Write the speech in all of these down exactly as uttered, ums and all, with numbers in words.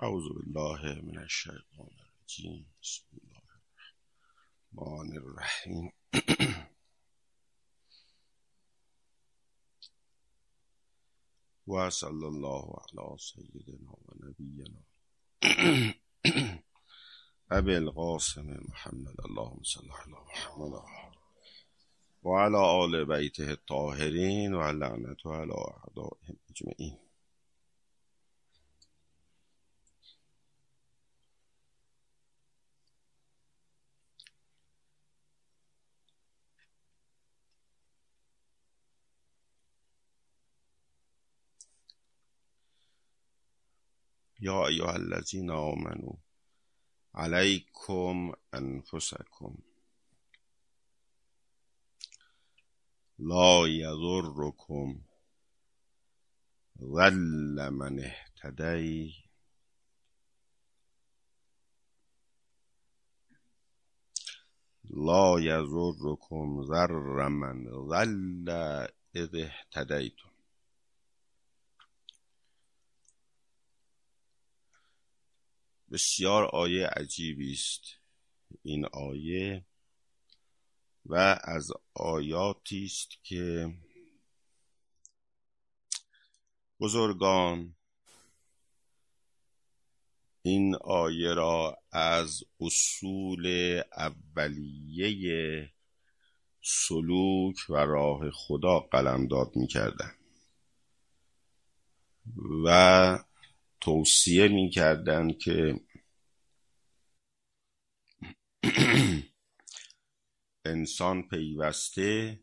اعوذ بالله من الشیطان الرجیم. بسم الله الرحمن الرحیم. و صلی الله علی سیدنا و نبینا ابی القاسم محمد اللهم صل علی محمد و علی آل بیته الطاهرین و لعنت علی اعدائهم اجمعین. یا ایها الذین آمنوا علیکم انفسکم لا یضرکم ضل من اهتدی لا یضرکم ضر من ضل اذ اهتدیتم. بسیار آیه عجیبی است این آیه و از آیاتی است که بزرگان این آیه را از اصول اولیه سلوک و راه خدا قلمداد می‌کردند و توصیه می‌کردند که انسان پیوسته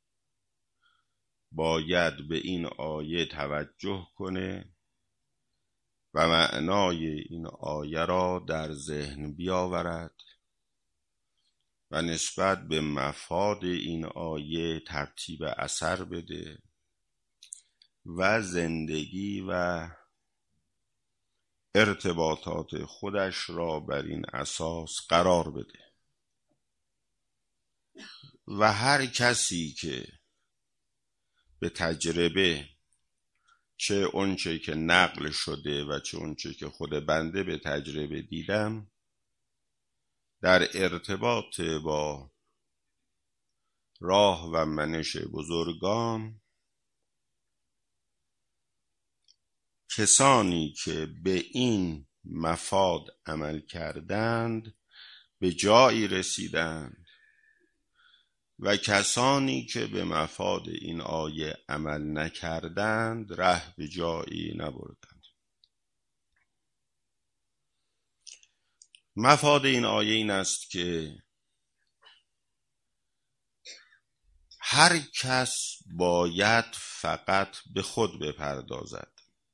باید به این آیه توجه کنه و معنای این آیه را در ذهن بیاورد و نسبت به مفاد این آیه ترتیب اثر بده و زندگی و ارتباطات خودش را بر این اساس قرار بده. و هر کسی که به تجربه چه اونچه که نقل شده و چه اونچه که خود بنده به تجربه دیدم در ارتباط با راه و منش بزرگان، کسانی که به این مفاد عمل کردند به جایی رسیدند و کسانی که به مفاد این آیه عمل نکردند ره به جایی نبردند. مفاد این آیه این است که هر کس باید فقط به خود بپردازد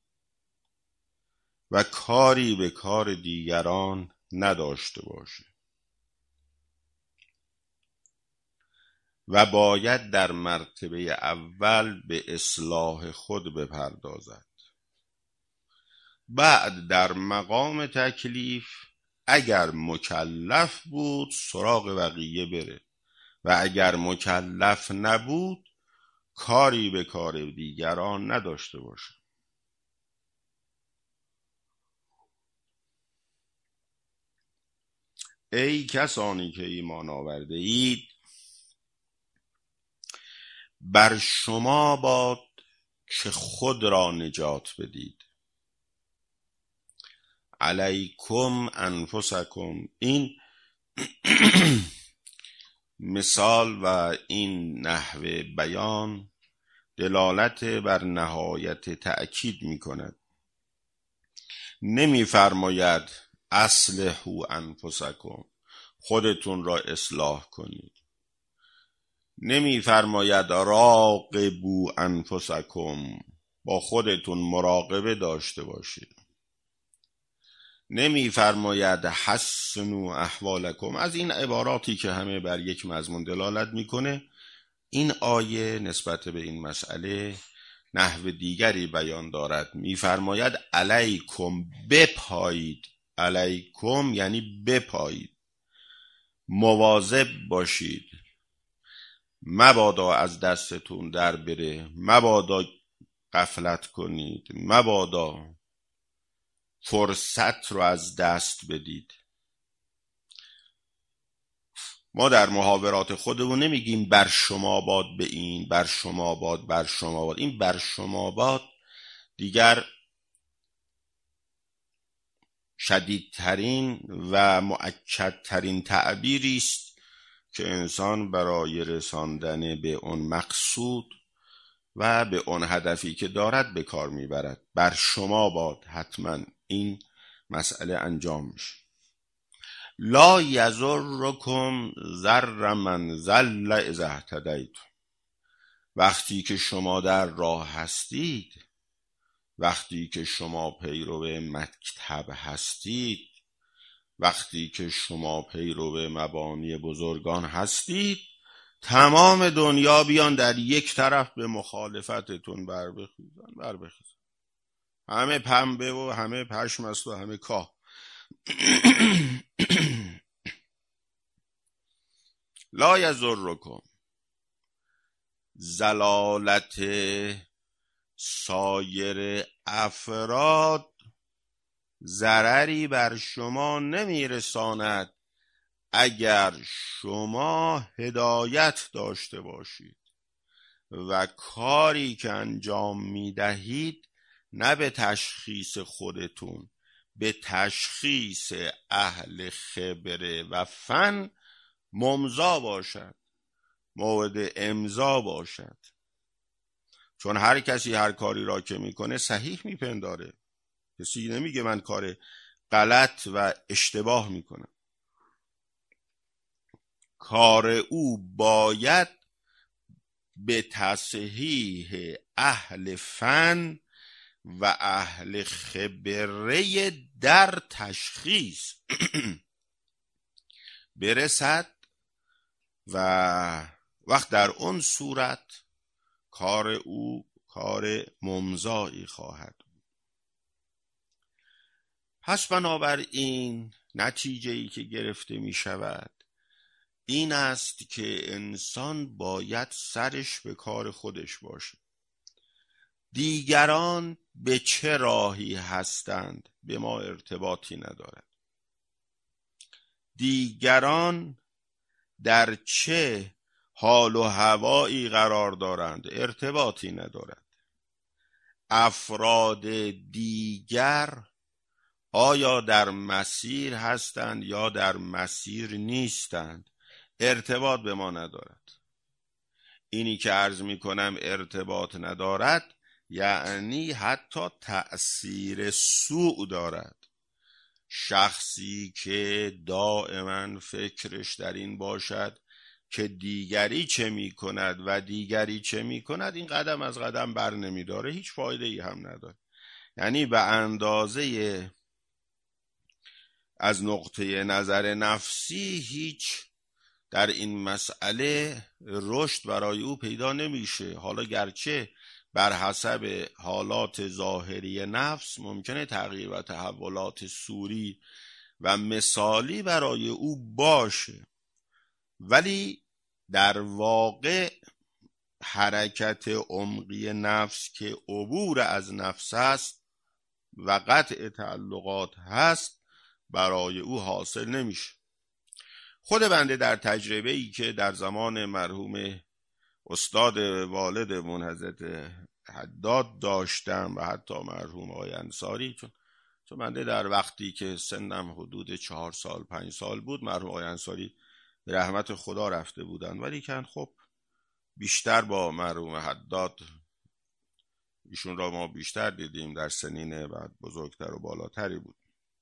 و کاری به کار دیگران نداشته باشه و باید در مرتبه اول به اصلاح خود بپردازد. بعد در مقام تکلیف اگر مکلف بود سراغ بقیه بره و اگر مکلف نبود کاری به کار دیگران نداشته باشه. ای کسانی که ایمان آورده اید، بر شما باد که خود را نجات بدید. علیکم انفسکم، این مثال و این نحوه بیان دلالت بر نهایت تأکید می کند. نمی فرماید اصلحوا انفسکم، خودتون را اصلاح کنید. نمی فرماید راقبوا انفسکم، با خودتون مراقبه داشته باشید. نمی فرماید حسنوا احوالکم. از این عباراتی که همه بر یک مضمون دلالت میکنه، این آیه نسبت به این مسئله نحو دیگری بیان دارد. می فرماید علیکم، بپایید. علیکم یعنی بپایید، مواظب باشید، مبادا از دستتون در بره، مبادا غفلت کنید، مبادا فرصت رو از دست بدید. ما در محاورات خودمون نمیگیم بر شما باد به این، بر شما باد، بر شما باد. این بر شما باد دیگر شدیدترین و مؤکدترین تعبیری است که انسان برای رساندن به اون مقصود و به اون هدفی که دارد به کار میبرد. بر شما باد حتما این مسئله انجام میشه. لا یضرکم ضر من ضل اذا اهتدیتم. وقتی که شما در راه هستید، وقتی که شما پیرو مکتب هستید، وقتی که شما پیرو مبانی بزرگان هستید، تمام دنیا بیان در یک طرف به مخالفتتون بر بخیزن بر بخیزن. همه پنبه و همه پشم است و همه کاه. لا یضرکم، ضلالت سایر افراد ضرری بر شما نمیرساند اگر شما هدایت داشته باشید و کاری که انجام میدهید نه به تشخیص خودتون، به تشخیص اهل خبره و فن ممضا باشد، مورد امضا باشد. چون هر کسی هر کاری را که میکنه صحیح میپنداره. کسی نمیگه من کار غلط و اشتباه میکنم. کار او باید به تصحیح اهل فن و اهل خبره در تشخیص برسد و وقت در اون صورت کار او کار ممضایی خواهد بود. پس بنابراین نتیجه‌ای که گرفته می شود این است که انسان باید سرش به کار خودش باشه. دیگران به چه راهی هستند به ما ارتباطی ندارد. دیگران در چه حال و هوایی قرار دارند ارتباطی ندارد. افراد دیگر آیا در مسیر هستند یا در مسیر نیستند ارتباط به ما ندارد. اینی که عرض می کنم ارتباط ندارد یعنی حتی تأثیر سوء دارد. شخصی که دائما فکرش در این باشد که دیگری چه می کند و دیگری چه می کند، این قدم از قدم بر نمی داره، هیچ فایده ای هم نداره. یعنی به اندازه از نقطه نظر نفسی هیچ در این مسئله رشد برای او پیدا نمیشه. حالا گرچه بر حسب حالات ظاهری نفس ممکنه تغییر و تحولات صوری و مثالی برای او باشه، ولی در واقع حرکت عمقی نفس که عبور از نفس است و قطع تعلقات هست برای او حاصل نمیشه. خود بنده در تجربه‌ای که در زمان مرحوم استاد والدمون حضرت حداد داشتم و حتی مرحوم آقای انصاری، چون چون بنده در وقتی که سنم حدود چهار سال پنج سال بود مرحوم آقای انصاری به رحمت خدا رفته بودن، ولی که خب بیشتر با مرحوم حداد ایشون را ما بیشتر دیدیم، در سنین بعد بزرگتر و بالاتری بود.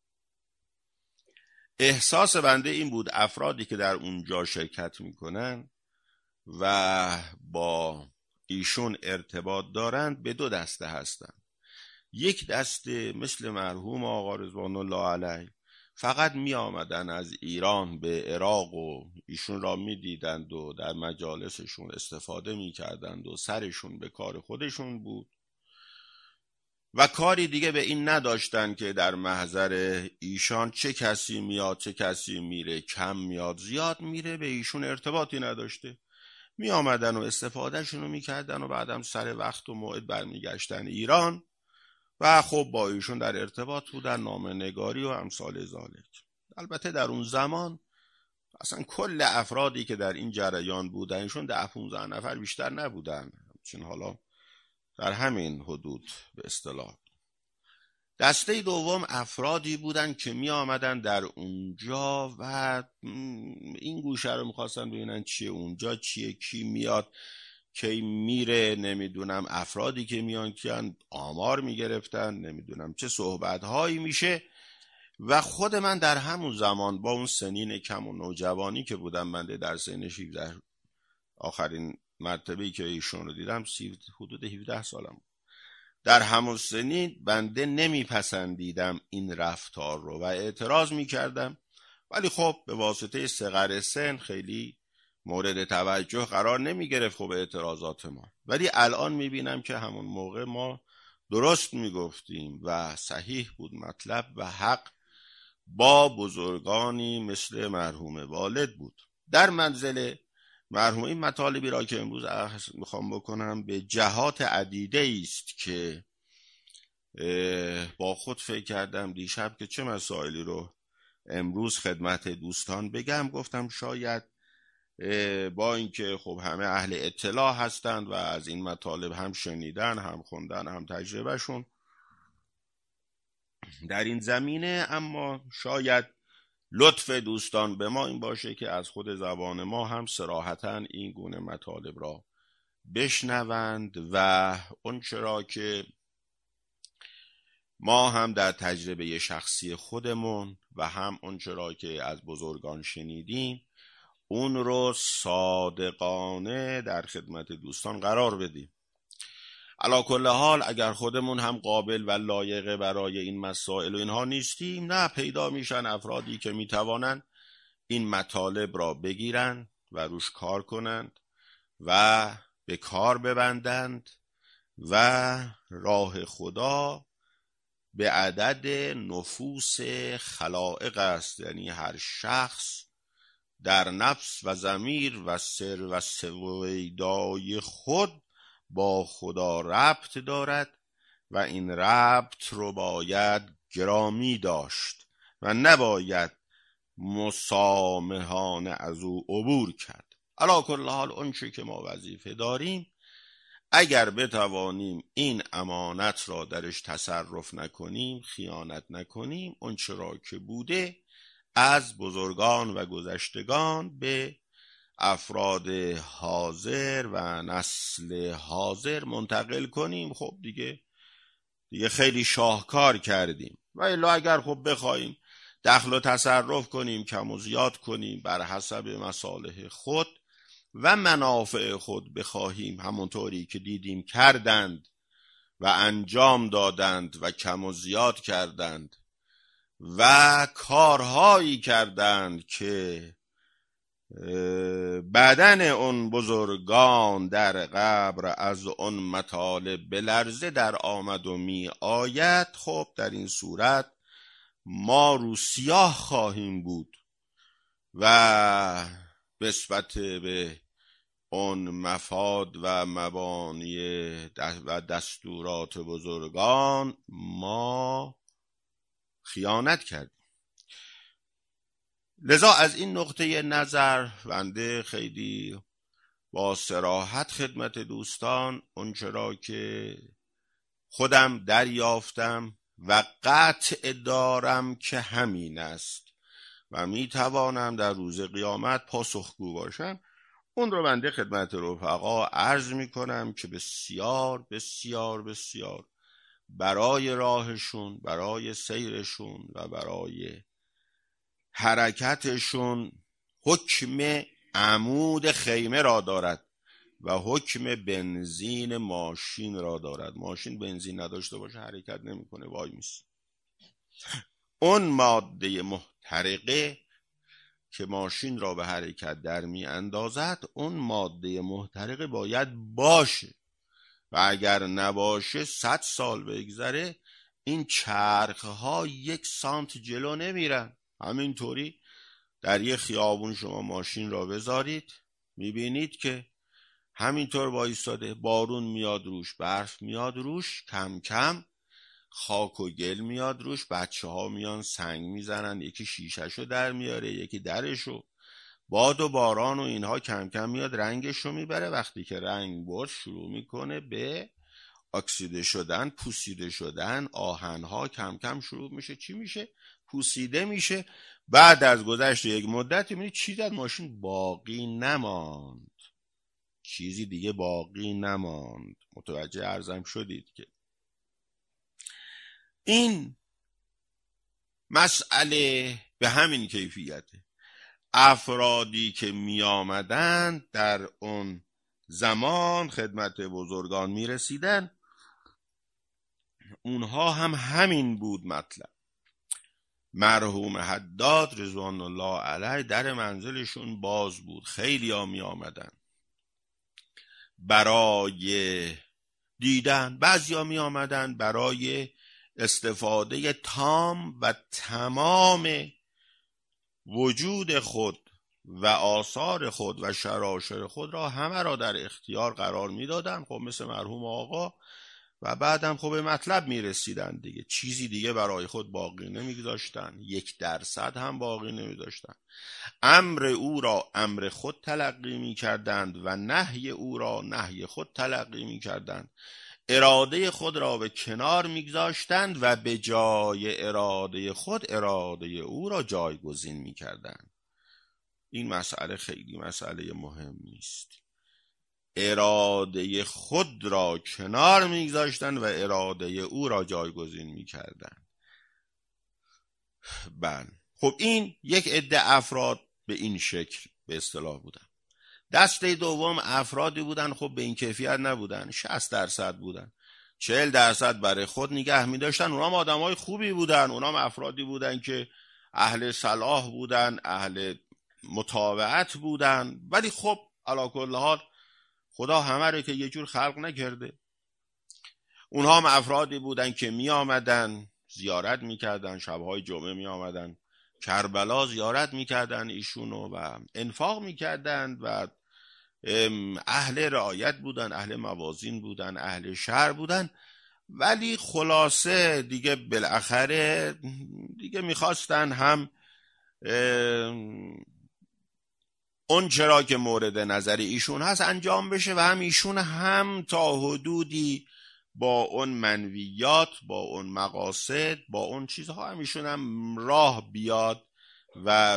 احساس بنده این بود افرادی که در اونجا شرکت میکنن و با ایشون ارتباط دارند به دو دسته هستند. یک دسته مثل مرحوم آقا رضوان الله علیه فقط می آمدن از ایران به عراق و ایشون را می دیدند و در مجالسشون استفاده می کردند و سرشون به کار خودشون بود و کاری دیگه به این نداشتن که در محضر ایشان چه کسی میاد چه کسی میره، کم میاد زیاد میره، به ایشون ارتباطی نداشته. می آمدن و استفاده شونو می کردن و بعدم سر وقت و موعد برمیگشتن ایران و خب با ایشون در ارتباط بودن، نامه نگاری و امثال ذالک. البته در اون زمان اصلا کل افرادی که در این جریان بودن ایشون ده پونزده نفر بیشتر نبودن، چون حالا در همین حدود به اصطلاح. دسته دوم افرادی بودن که می آمدن در اونجا و این گوشه رو میخواستن ببینن چیه اونجا، چیه، کی میاد، کی میره، نمیدونم افرادی که میان کیان، آمار میگرفتن، نمیدونم چه صحبت هایی میشه. و خود من در همون زمان با اون سنین کم و نوجوانی که بودم، من در سن شانزده، آخرین مرتبه‌ای که ایشون رو دیدم حدود هفده سالم بود، در همون سنین بنده نمیپسندیدم این رفتار رو و اعتراض میکردم، ولی خب به واسطه صغر سن خیلی مورد توجه قرار نمیگرفت خب اعتراضات ما. ولی الان میبینم که همون موقع ما درست میگفتیم و صحیح بود مطلب و حق با بزرگانی مثل مرحوم والد بود. در منزل مرحوم این مطالبی را که امروز میخوام بکنم به جهات عدیده است که با خود فکر کردم دیشب که چه مسائلی رو امروز خدمت دوستان بگم. گفتم شاید با اینکه خب همه اهل اطلاع هستند و از این مطالب هم شنیدن، هم خوندن، هم تجربهشون در این زمینه، اما شاید لطف دوستان به ما این باشه که از خود زبان ما هم صراحتاً این گونه مطالب را بشنوند و اون چرا که ما هم در تجربه شخصی خودمون و هم اون چرا که از بزرگان شنیدیم اون رو صادقانه در خدمت دوستان قرار بدیم. علا کل حال اگر خودمون هم قابل و لایق برای این مسائل و اینها نیستیم، نه پیدا میشن افرادی که میتوانند این مطالب را بگیرن و روش کار کنند و به کار ببندند و راه خدا به عدد نفوس خلائق است، یعنی هر شخص در نفس و ضمیر و سر و سویدای خود با خدا ربط دارد و این ربط رو باید گرامی داشت و نباید مسامحانه از او عبور کرد. علا کل حال اون چی که ما وظیفه داریم، اگر بتوانیم این امانت را درش تصرف نکنیم، خیانت نکنیم، اون چرا که بوده از بزرگان و گذشتگان به افراد حاضر و نسل حاضر منتقل کنیم، خب دیگه دیگه خیلی شاهکار کردیم. و الا اگر خب بخوایم دخل و تصرف کنیم، کم و زیاد کنیم، بر حسب مصالح خود و منافع خود بخواهیم، همونطوری که دیدیم کردند و انجام دادند و کم و زیاد کردند و کارهایی کردند که بدن اون بزرگان در قبر از اون مطالب به لرزه در آمد و می آید، خب در این صورت ما رو سیاه خواهیم بود و نسبت به اون مفاد و مبانی و دستورات بزرگان ما خیانت کردیم. لذا از این نقطه نظر بنده خیلی با صراحت خدمت دوستان اونچرا که خودم دریافتم و قطع دارم که همین است و میتوانم در روز قیامت پاسخگو باشم، اون رو بنده خدمت رفقا عرض میکنم که بسیار بسیار بسیار برای راهشون، برای سیرشون و برای حرکتشون حکم عمود خیمه را دارد و حکم بنزین ماشین را دارد. ماشین بنزین نداشته باشه حرکت نمیکنه، وای میسه. اون ماده محترقه که ماشین را به حرکت در می اندازد، اون ماده محترقه باید باشه و اگر نباشه صد سال بگذره این چرخها یک سانت جلو نمیرن. همینطوری در یه خیابون شما ماشین را بذارید، میبینید که همینطور وایستاده، بارون میاد روش، برف میاد روش، کم کم خاک و گل میاد روش، بچه ها میان سنگ میزنن، یکی شیشهشو در میاره، یکی درشو. باد و باران و اینها کم کم میاد رنگشو میبره. وقتی که رنگ برد شروع میکنه به اکسیده شدن، پوسیده شدن. آهنها کم کم شروع میشه چی میشه؟ پوسیده میشه. بعد از گذشت یک مدتی میبینی چیزی از ماشین باقی نماند، چیزی دیگه باقی نماند. متوجه عرضم شدید که این مسئله به همین کیفیته. افرادی که می آمدن در اون زمان خدمت بزرگان می رسیدن، اونها هم همین بود مطلب. مرحوم حداد رضوان الله علیه در منزلشون باز بود، خیلی ها می آمدن برای دیدن، بعضی ها می آمدن برای استفاده تام و تمام وجود خود و آثار خود و شراشر خود را همه را در اختیار قرار می دادن. خب مثل مرحوم آقا. و بعدم خب به مطلب می رسیدن دیگه، چیزی دیگه برای خود باقی نمی داشتن، یک درصد هم باقی نمی داشتن. امر او را امر خود تلقی می کردند و نهی او را نهی خود تلقی می کردند. اراده خود را به کنار میگذاشتند و به جای اراده خود اراده او را جایگزین میکردند. این مسئله خیلی مسئله مهمی است. اراده خود را کنار میگذاشتند و اراده او را جایگزین میکردند. بله، خب این یک عده افراد به این شکل به اصطلاح بودن. دسته دوم افرادی بودن خب به این کیفیت نبودن، شصت درصد بودن، چهل درصد برای خود نگه می داشتن. اونا هم آدم های خوبی بودن، اونا هم افرادی بودن که اهل صلاح بودن، اهل متابعت بودن. ولی خب علی کل حال خدا همه رو که یه جور خلق نکرده. اونها هم افرادی بودن که می آمدن زیارت می کردن، شبهای جمعه می آمدن کربلا زیارت می کردن ایشونو و انفاق می کردن و اهل رعایت بودن، اهل موازین بودن، اهل شرع بودن. ولی خلاصه دیگه بالاخره دیگه میخواستن هم اون چرا که مورد نظر ایشون هست انجام بشه و هم ایشون هم تا حدودی با اون منویات، با اون مقاصد، با اون چیزها هم ایشون هم راه بیاد و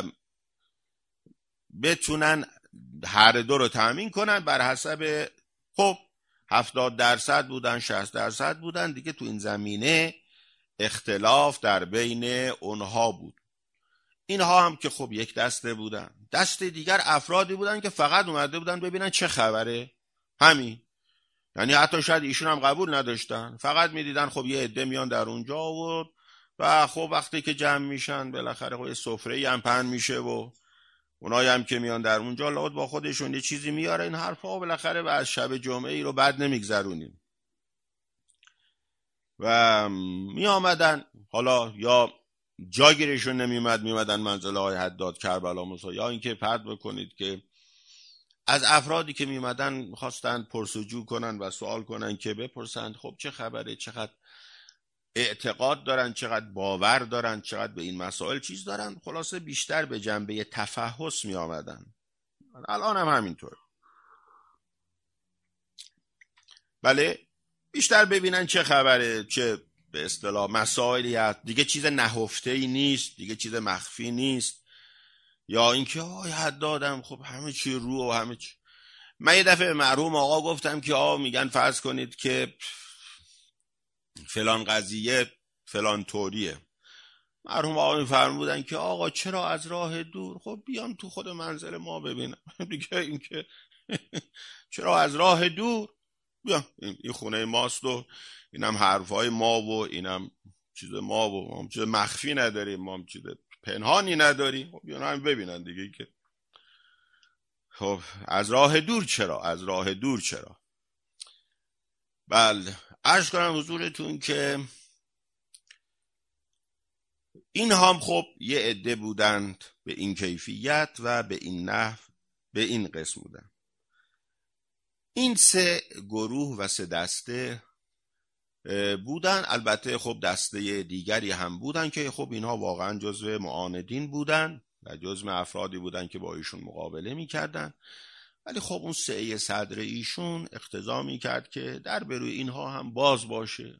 بتونن هر دو رو تأمین کنن بر حسب. خب هفتاد درصد بودن، شصت درصد بودن دیگه. تو این زمینه اختلاف در بین اونها بود. اینها هم که خب یک دسته بودن. دسته دیگر افرادی بودن که فقط اومده بودن ببینن چه خبره، همین. یعنی حتی شاید ایشون هم قبول نداشتن، فقط میدیدن خب یه عده میان در اونجا و و خب وقتی که جمع میشن بالاخره خب سفره هم پهن میشه و اونایی هم که میان در اونجا لابد با خودشون یه چیزی میاره. این حرفا بالاخره و از شب جمعه ای رو بعد نمیگذرونیم. و می آمدن حالا یا جاگیرشون نمیمد، میمدن منزل های حداد کربلا موسی، یا اینکه پرد بکنید که از افرادی که میمدن میخواستن پرسجو کنن و سوال کنن که بپرسند خب چه خبره، چقدر اعتقاد دارن، چقدر باور دارن، چقدر به این مسائل چیز دارن. خلاصه بیشتر به جنبه تفحص می آمدن. الان هم همینطور. بله، بیشتر ببینن چه خبره، چه به اصطلاح مسائلی هست. دیگه چیز نهفته‌ای نیست، دیگه چیز مخفی نیست. یا اینکه آه حدادم خب همه چی رو و همه چی. من یه دفعه مرحوم آقا گفتم که آه میگن فرض کنید که فلان قضیه فلان طوریه. مرحوم آقا میفرمودن که آقا چرا از راه دور، خب بیان تو خود منزل ما ببینم. دیگه اینکه چرا از راه دور، بیان این خونه ماست و اینم حرفای ما و اینم چیز ما و ما هم چیز مخفی نداریم، ما هم چیز پنهانی نداریم. خب بیان هم ببینن دیگه که خب از راه دور چرا، از راه دور چرا. بله، عرض کنم حضورتون که این هم خب یه عده بودند به این کیفیت و به این نحو، به این قسم بودند. این سه گروه و سه دسته بودن. البته خب دسته دیگری هم بودن که خب اینها واقعا جزو معاندین بودن و جزو افرادی بودن که با ایشون مقابله میکردن، ولی خب اون سعی صدر ایشون اقتضا میکرد که در بروی اینها هم باز باشه.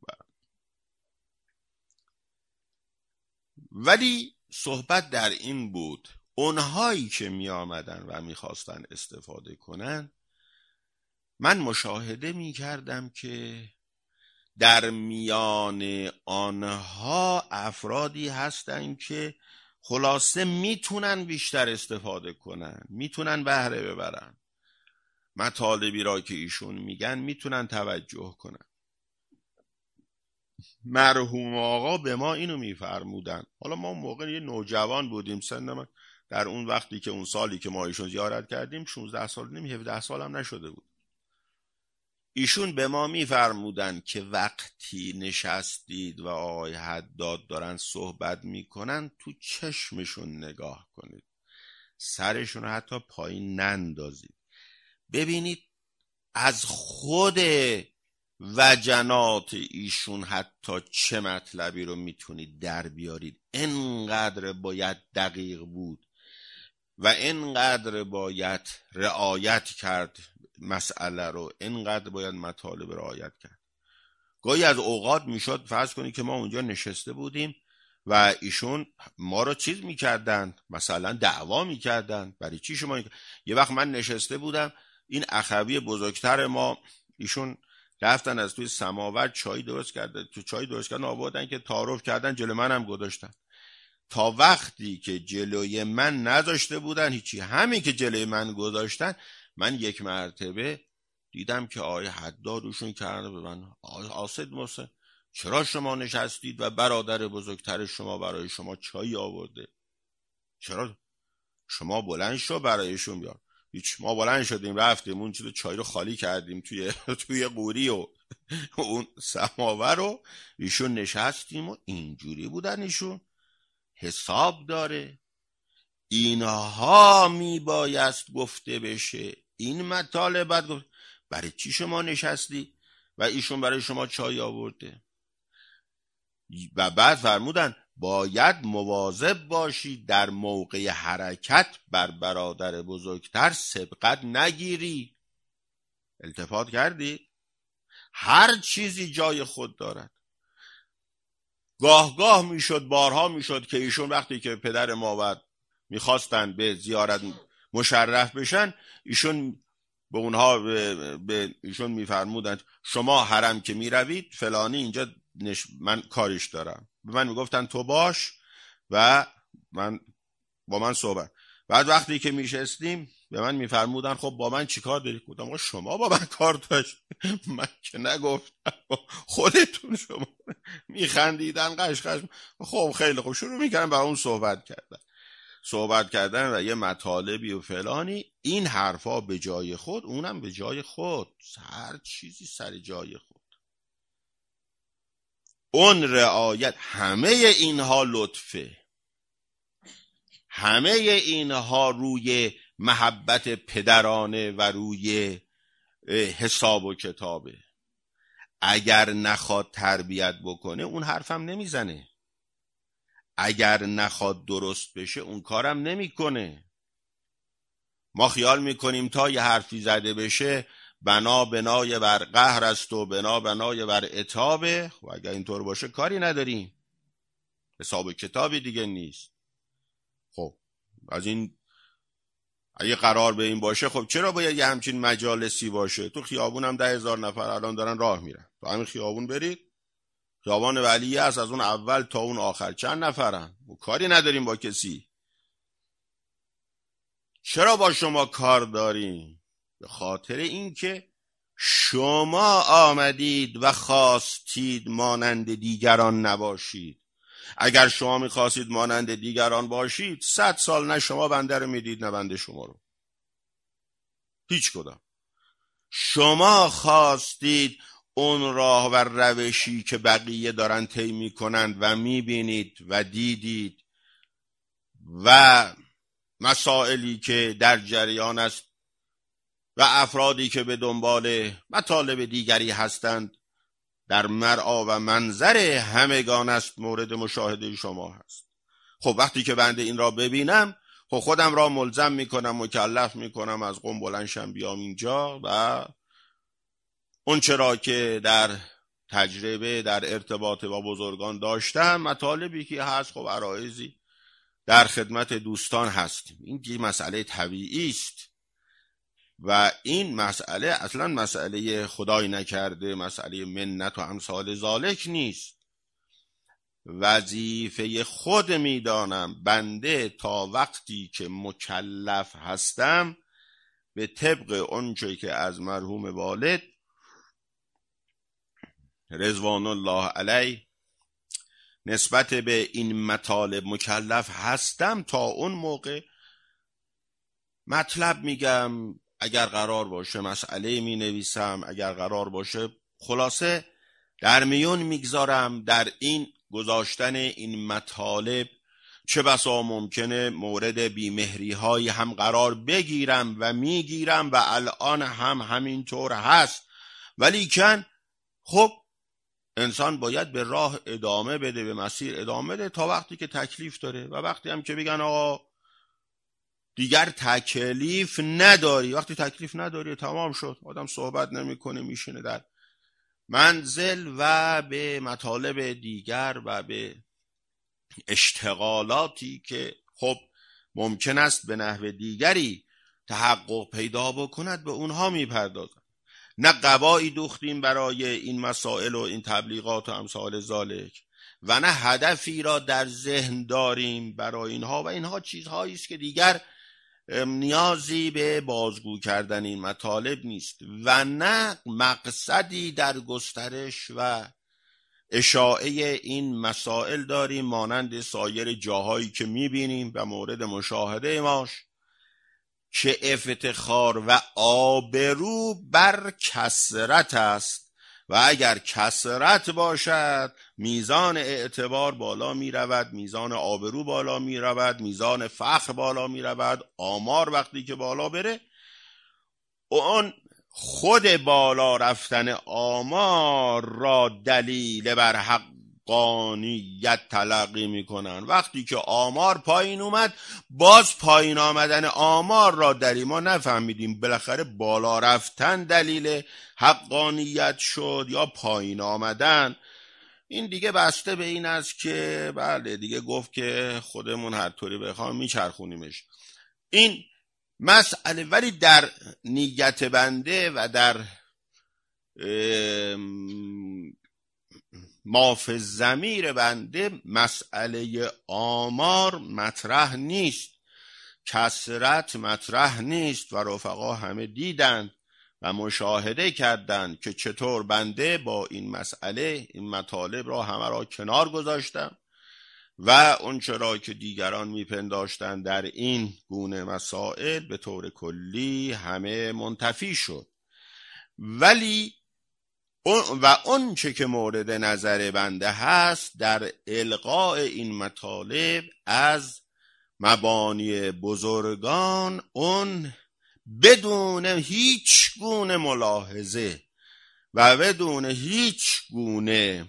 ولی صحبت در این بود اونهایی که می آمدن و می خواستن استفاده کنن، من مشاهده می کردم که در میان آنها افرادی هستن که خلاصه میتونن بیشتر استفاده کنن، میتونن بهره ببرن، مطالبی را که ایشون میگن میتونن توجه کنن. مرحوم آقا به ما اینو میفرمودن. حالا ما موقع یه نوجوان بودیم، سن من در اون وقتی که اون سالی که ما ایشون زیارت کردیم شانزده سال نمی هفده سال هم نشده بود. ایشون به ما میفرمودن که وقتی نشستید و آقای حداد دارن صحبت میکنن تو چشمشون نگاه کنید، سرشون حتی پایین نندازید، ببینید از خود وجنات ایشون حتی چه مطلبی رو میتونید در بیارید. انقدر باید دقیق بود و انقدر باید رعایت کرد مسئله رو، انقدر باید مطالب رعایت کرد. گاهی از اوقات میشد فرض کنید که ما اونجا نشسته بودیم و ایشون ما رو چیز میکردن، مثلا دعوا میکردن برای چی شما. یه وقت من نشسته بودم، این اخوی بزرگتر ما ایشون رفتن از توی سماور چای درست کرده، تو چای درست کردن آوردن که تعارف کردن، جلو منم گذاشتن. تا وقتی که جلوی من نذاشته بودن هیچی، همین که جلوی من گذاشتن، من یک مرتبه دیدم که آقای حداد روشون کرده به من، آقای حاسد موسی چرا شما نشستید و برادر بزرگتر شما برای شما چای آورده، چرا شما بلند شو برایشون بیار. هیچ، ما بلند شدیم رفتیم اون چیز چای رو خالی کردیم توی توی قوری و اون سماور رو، ایشون نشستیم و اینجوری بودن. ایشون حساب داره، اینها می بایست گفته بشه، این مطالب بعد گفت برای چی شما نشستی و ایشون برای شما چای آورده. و بعد فرمودن باید مواظب باشی در موقع حرکت بر برادر بزرگتر سبقت نگیری. التفات کردی؟ هر چیزی جای خود دارد. گاه گاه میشد، بارها میشد که ایشون وقتی که پدر ما میخواستن به زیارت مشرف بشن، ایشون به اونها به, به ایشون میفرمودن شما حرم که میروید فلانی اینجا نش... من کارش دارم. به من میگفتن تو باش و من با من صحبت. بعد وقتی که میشستیم به من میفرمودن خب با من چیکار داری؟ گفتم شما با من کار داشت، من که نگفتم، خودتون. شما میخندیدن قشقش. خب خیلی خوب، شروع میکردن با اون صحبت کردن صحبت کردن و یه مطالبی و فلانی. این حرفا به جای خود، اونم به جای خود، هر چیزی سر جای خود. اون رعایت، همه اینها لطفه، همه اینها روی محبت پدرانه و روی حساب و کتابه. اگر نخواد تربیت بکنه اون حرفم نمیزنه، اگر نخواد درست بشه اون کارم نمیکنه. ما خیال میکنیم تا یه حرفی زده بشه بنا بنای بر قهر است و بنا بنای بر عتابه. و اگر اینطور باشه کاری نداریم، حساب و کتابی دیگه نیست. خب از این اگه قرار به این باشه، خب چرا باید یه همچین مجالسی باشه؟ تو خیابون هم ده هزار نفر الان دارن راه میرن، تو همین خیابون برید، خیابان ولی هست، از اون اول تا اون آخر چند نفرن؟ و کاری نداریم با کسی. چرا با شما کار داریم؟ به خاطر اینکه شما آمدید و خواستید مانند دیگران نباشید. اگر شما میخواستید مانند دیگران باشید، صد سال نه شما بنده رو میدید نه بنده شما رو، هیچ کدام. شما خواستید اون راه و روشی که بقیه دارن طی میکنند و میبینید و دیدید و مسائلی که در جریان است و افرادی که به دنبال مطالب دیگری هستند در مرعا و منظر همگان است، مورد مشاهده شما هست. خب وقتی که بنده این را ببینم، خب خودم را ملزم میکنم، مکلف میکنم از قم بلند شم بیام اینجا و اون چرا که در تجربه در ارتباط با بزرگان داشتم، مطالبی که هست، خب عرایضی در خدمت دوستان هستیم. این یه مسئله طبیعی است و این مسئله اصلا مسئله خدای نکرده، مسئله منت و امثال ذالک نیست. وظیفه خود میدانم بنده تا وقتی که مکلف هستم به طبق اونچه که از مرحوم والد رضوان الله علیه نسبت به این مطالب مکلف هستم، تا اون موقع مطلب میگم، اگر قرار باشه مسئله می نویسم، اگر قرار باشه خلاصه در میون میگذارم. در این گذاشتن این مطالب چه بسا ممکنه مورد بیمهری های هم قرار بگیرم و میگیرم و الان هم همینطور هست، ولی کن خب انسان باید به راه ادامه بده، به مسیر ادامه بده تا وقتی که تکلیف داره. و وقتی هم که بگن آقا دیگر تکلیف نداری، وقتی تکلیف نداری تمام شد، آدم صحبت نمیکنه، میشینه در منزل و به مطالب دیگر و به اشتغالاتی که خب ممکن است به نحو دیگری تحقق پیدا بکند به اونها میپردازن. نه قبایی دوختیم برای این مسائل و این تبلیغات و امثال ذالک و نه هدفی را در ذهن داریم برای اینها، و اینها چیزهایی است که دیگر نیازی به بازگو کردن این مطالب نیست و نه مقصدی در گسترش و اشاعه این مسائل داریم، مانند سایر جاهایی که میبینیم و مورد مشاهده ماش که افتخار و آبرو بر کثرت است و اگر کثرت باشد میزان اعتبار بالا می رود، میزان آبرو بالا می رود، میزان فخر بالا می رود. آمار وقتی که بالا بره، اون خود بالا رفتن آمار را دلیل بر حقانیت تلقی می کنن. وقتی که آمار پایین اومد، باز پایین آمدن آمار را دلیل ما نفهمیدیم، بالاخره بالا رفتن دلیل حقانیت شد یا پایین آمدن. این دیگه بسته به این است که بله دیگه گفت که خودمون هر طوری بخوام میچرخونیمش این مسئله. ولی در نیت بنده و در ماف ضمیر بنده مسئله آمار مطرح نیست، کثرت مطرح نیست و رفقا همه دیدند و مشاهده کردند که چطور بنده با این مسئله این مطالب را همه را کنار گذاشتم و اون چرا که دیگران میپنداشتند در این گونه مسائل به طور کلی همه منتفی شد. ولی و اون چه که مورد نظر بنده هست در القاء این مطالب از مبانی بزرگان، اون بدون هیچ گونه ملاحظه و بدون هیچ گونه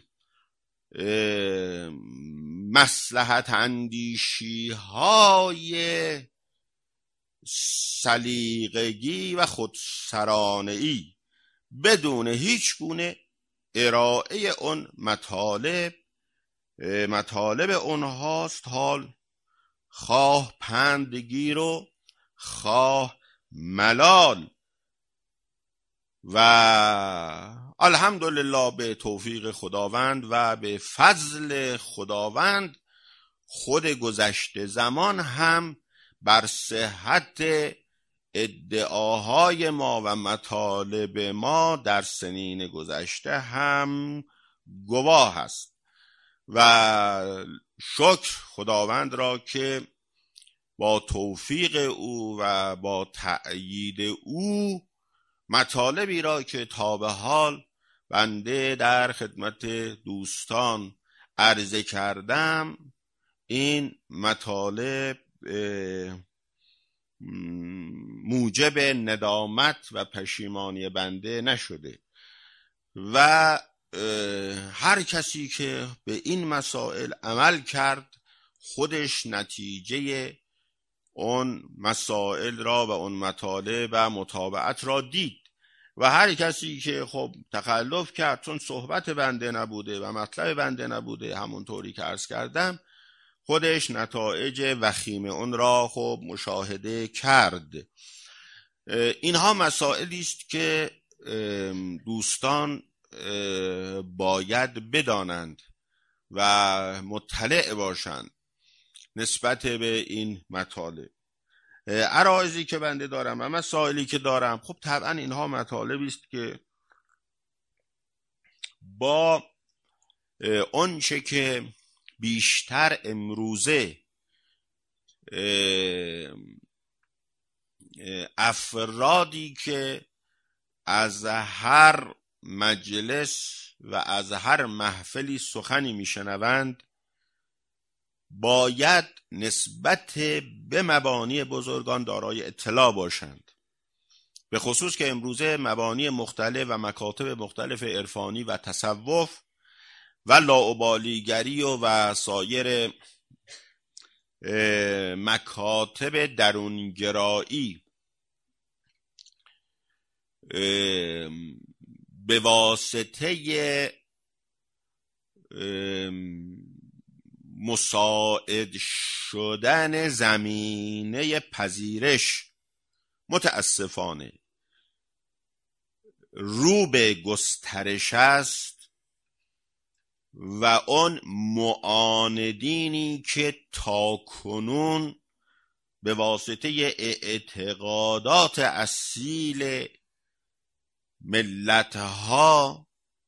مصلحت اندیشی های سلیقگی و خودسرانه‌ای، بدون هیچ گونه ارائه اون مطالب مطالب اونهاست، حال خواه پندگیر و خواه ملال. و الحمدلله به توفیق خداوند و به فضل خداوند خود گذشته زمان هم بر صحت ادعاهای ما و مطالب ما در سنین گذشته هم گواه است و شکر خداوند را که با توفیق او و با تأیید او مطالبی را که تا به حال بنده در خدمت دوستان عرضه کردم، این مطالب موجب ندامت و پشیمانی بنده نشده و هر کسی که به این مسائل عمل کرد خودش نتیجه اون مسائل را و اون مطالب و متابعت را دید و هر کسی که خب تخلف کرد چون صحبت بنده نبوده و مطلب بنده نبوده، همونطوری که عرض کردم، خودش نتایج وخیم اون را خب مشاهده کرد. اینها مسائلی است که دوستان باید بدانند و مطلع باشند نسبت به این مطالب. عرایضی که بنده دارم و مسائلی که دارم، خب طبعا اینها مطالبی است که با آنچه که بیشتر امروزه افرادی که از هر مجلس و از هر محفلی سخنی میشنوند باید نسبت به مبانی بزرگان دارای اطلاع باشند، به خصوص که امروزه مبانی مختلف و مکاتب مختلف عرفانی و تصوف و لاابالیگری و, و سایر مکاتب درونگرایی به واسطه مساعد شدن زمینه پذیرش متاسفانه رو به گسترش است و اون معاندینی که تاکنون به واسطه اعتقادات اصیل ملتها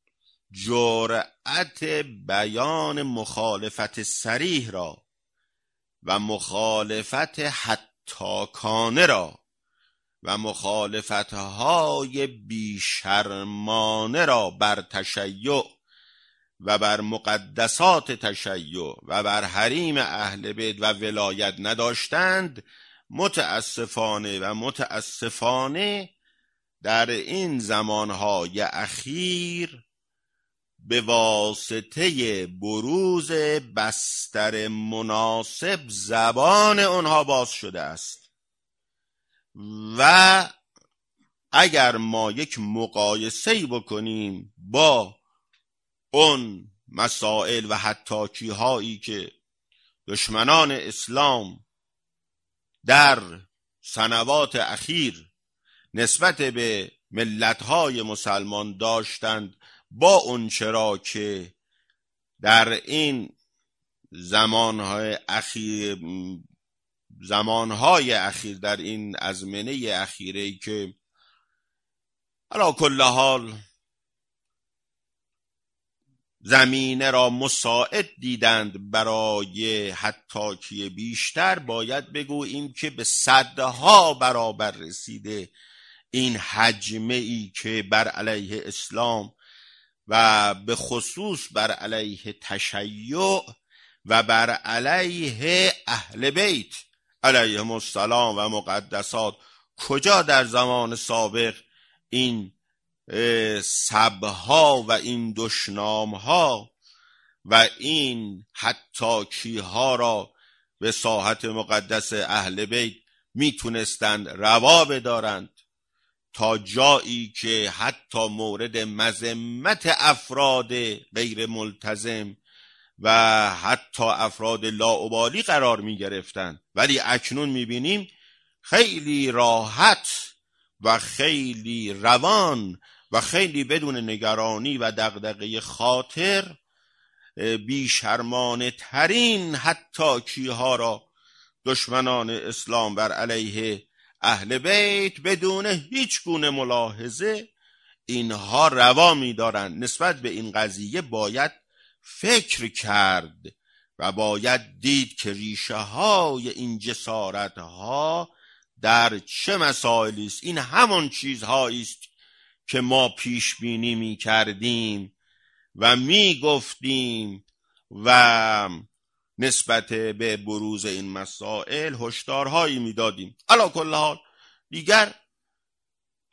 جرأت بیان مخالفت صریح را و مخالفت حتاکانه را و مخالفتهای بیشرمانه را بر تشیع و بر مقدسات تشیع و بر حریم اهل بیت و ولایت نداشتند، متاسفانه و متاسفانه در این زمانهای اخیر به واسطه بروز بستر مناسب زبان آنها باز شده است و اگر ما یک مقایسه‌ای بکنیم با اون مسائل و حتاکی هایی که دشمنان اسلام در سنوات اخیر نسبت به ملت‌های مسلمان داشتند با اون چرا که در این زمانهای اخیر زمانهای اخیر در این ازمنه اخیری که علی کل حال زمینه را مساعد دیدند برای حتاکی بیشتر، باید بگوییم که به صدها برابر رسیده این حجمه ای که بر علیه اسلام و به خصوص بر علیه تشیع و بر علیه اهل بیت علیهم السلام و مقدسات، کجا در زمان سابق این سبها و این دشنامها و این حتاکی ها را به ساحت مقدس اهل بیت میتونستند روا بدارند تا جایی که حتی مورد مذمت افراد غیر ملتزم و حتی افراد لاابالی قرار می گرفتند. ولی اکنون می بینیم خیلی راحت و خیلی روان و خیلی بدون نگرانی و دغدغه خاطر بیشرمانه ترین حتاکی ها را دشمنان اسلام بر علیه اهل بیت بدون هیچ گونه ملاحظه اینها روا می دارند. نسبت به این قضیه باید فکر کرد و باید دید که ریشه های این جسارت ها در چه مسائلی است. این همان چیزهایی است که ما پیش بینی می کردیم و می گفتیم و نسبت به بروز این مسائل هشدارهایی می دادیم. علی کل حال دیگر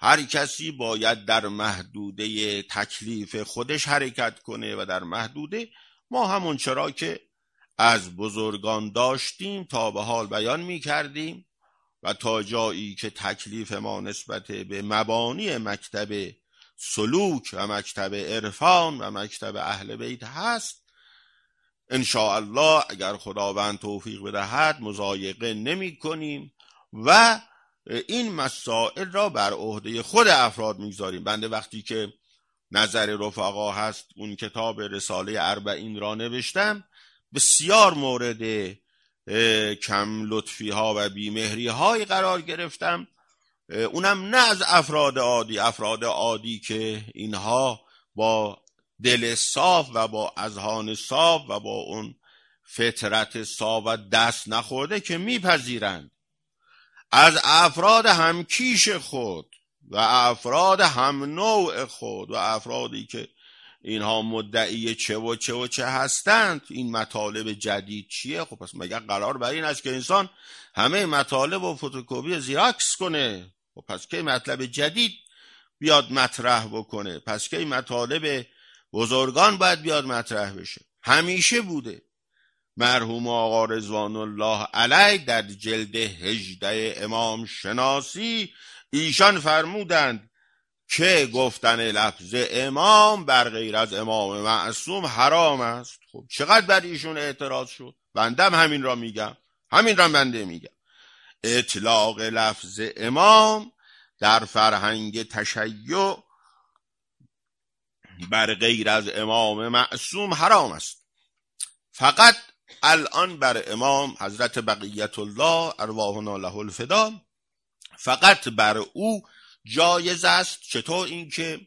هر کسی باید در محدوده تکلیف خودش حرکت کنه و در محدوده ما همون چرا که از بزرگان داشتیم تا به حال بیان می کردیم و تا جایی که تکلیف ما نسبت به مبانی مکتب سلوک و مکتب عرفان و مکتب اهل بیت هست، ان شاء الله اگر خداوند توفیق بدهد مضایقه نمی کنیم و این مسائل را بر عهده خود افراد میگذاریم. بنده وقتی که نظر رفقا هست اون کتاب رساله اربعین را نوشتم، بسیار مورد کم لطفی ها و بیمهری های قرار گرفتم، اونم نه از افراد عادی، افراد عادی که اینها با دل صاف و با اذهان صاف و با اون فطرت صاف و دست نخورده که میپذیرند، از افراد همکیش خود و افراد هم نوع خود و افرادی که اینها مدعی چه و چه و چه هستند، این مطالب جدید چیه؟ خب پس مگر قرار بر این است که انسان همه مطالب و فتوکپی زیراکس کنه؟ خب پس که مطلب جدید بیاد مطرح بکنه؟ پس که مطالب بزرگان باید بیاد مطرح بشه؟ همیشه بوده. مرحوم آقا رضوان الله علیه در جلد هجده امام شناسی ایشان فرمودند که گفتن لفظ امام بر غیر از امام معصوم حرام است. خب چقدر بر ایشون اعتراض شد؟ بندم همین را میگم، همین را بنده میگم. اطلاق لفظ امام در فرهنگ تشیع بر غیر از امام معصوم حرام است. فقط الان بر امام حضرت بقیت الله ارواحنا له الفدا فقط بر او جایز است. چطور؟ این که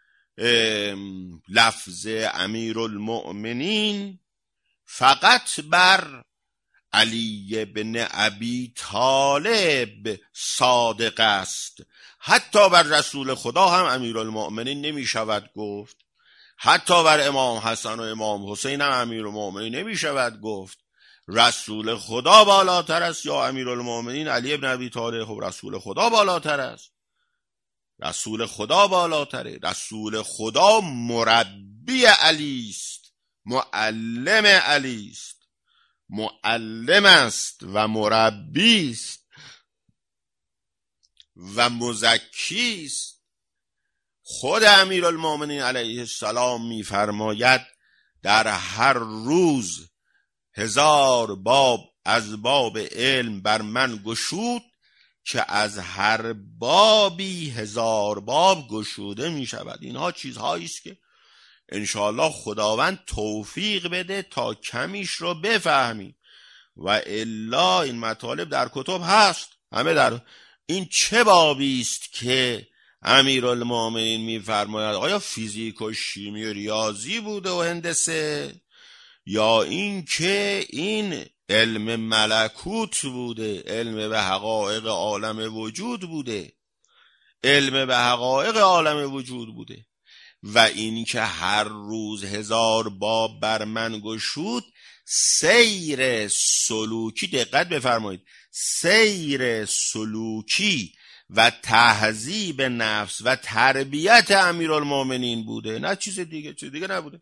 لفظ امیرالمؤمنین فقط بر علی بن ابی طالب صادق است، حتی بر رسول خدا هم امیرالمؤمنین نمی شود گفت، حتی بر امام حسن و امام حسین هم امیرالمؤمنین نمی شود گفت. رسول خدا بالاتر است یا امیرالمؤمنین علی بن ابی طالب؟ خب رسول خدا بالاتر است، رسول خدا بالاتره. رسول خدا مربی علی است، معلم علی است، معلم است و مربی است و مزکی است. خود امیرالمؤمنین علیه السلام می‌فرماید در هر روز هزار باب از باب علم بر من گشود که از هر بابی هزار باب گشوده می شود. اینها چیزهایی است که انشاءالله خداوند توفیق بده تا کمیش رو بفهمی و الا این مطالب در کتب هست همه. در این چه بابی است که امیرالمؤمنین می‌فرماید آیا فیزیک و شیمی و ریاضی بوده و هندسه، یا این که این علم ملکوت بوده، علم به حقایق عالم وجود بوده، علم به حقایق عالم وجود بوده. و این که هر روز هزار باب بر من گشود، سیر سلوکی، دقت بفرمایید، سیر سلوکی و تهذیب نفس و تربیت امیرالمؤمنین بوده، نه چیز دیگه، چیز دیگه نبوده.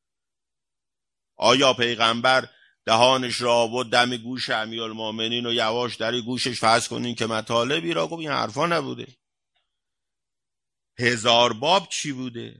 آیا پیغمبر دهانش را و دم گوش امیرالمؤمنین و یواش در گوشش فرض کنین که مطالبی را گفت؟ این حرفا نبوده. هزار باب چی بوده؟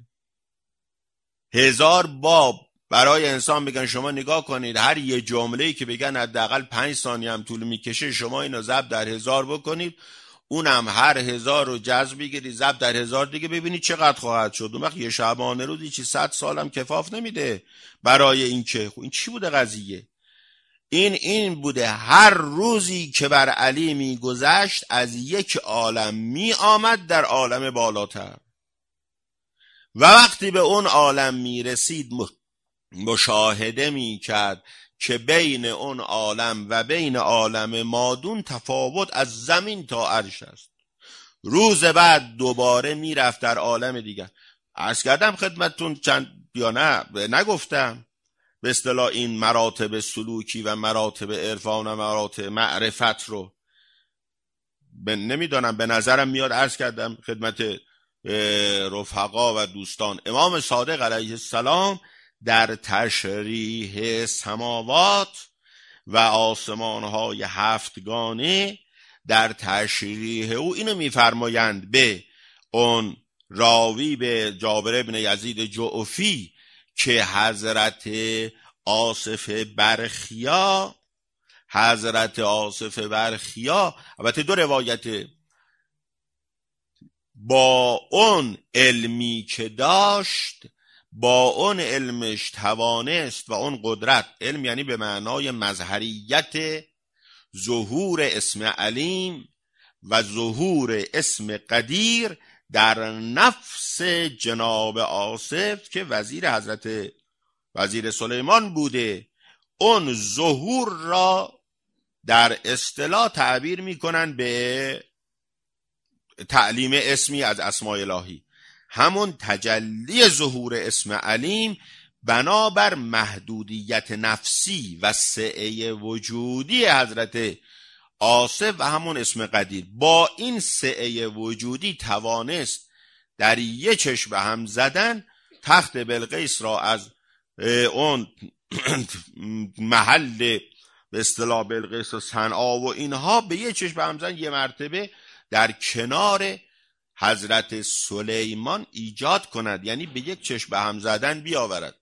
هزار باب برای انسان بگن شما نگاه کنید هر یه جمله‌ای که بگن حداقل پنج ثانیه هم طول میکشه، شما اینو ضرب در هزار بکنید، اونم هر هزار رو جذب بگیرید ضرب در هزار دیگه، ببینید چقدر خواهد شد. اون وقت یه شعبانه روزی چی صد سالم کفاف نمیده برای این که خب این چی بوده قضیه؟ این این بوده هر روزی که بر علی میگذشت از یک عالم می آمد در عالم بالاتر و وقتی به اون عالم می رسید مشاهده می کرد که بین اون عالم و بین عالم مادون تفاوت از زمین تا عرش است. روز بعد دوباره می رفت در عالم دیگر. عرض کردم خدمتتون چند یا نه نگفتم به اصطلاح این مراتب سلوکی و مراتب عرفان و مراتب معرفت رو نمیدانم به نظرم میاد، عرض کردم خدمت رفقا و دوستان، امام صادق علیه السلام در تشریح سماوات و آسمانهای هفتگانه در تشریح او اینو میفرمایند به اون راوی به جابر ابن یزید جعفی که حضرت آصف برخیا حضرت آصف برخیا البته دو روایت، با اون علمی که داشت، با اون علمش توانست و اون قدرت، علم یعنی به معنای مظهریت ظهور اسم علیم و ظهور اسم قدیر در نفس جناب آصف که وزیر حضرت وزیر سلیمان بوده، اون ظهور را در اصطلاح تعبیر میکنن به تعلیم اسمی از اسماء الهی، همون تجلی ظهور اسم علیم بنابر محدودیت نفسی و سعه وجودی حضرت آصف و همون اسم قدیر. با این سعه وجودی توانست در یک چشم به هم زدن تخت بلقیس را از اون محل به اصطلاح بلقیس و صنعا و اینها به یک چشم به هم زدن یه مرتبه در کنار حضرت سلیمان ایجاد کند، یعنی به یک چشم به هم زدن بیاورد.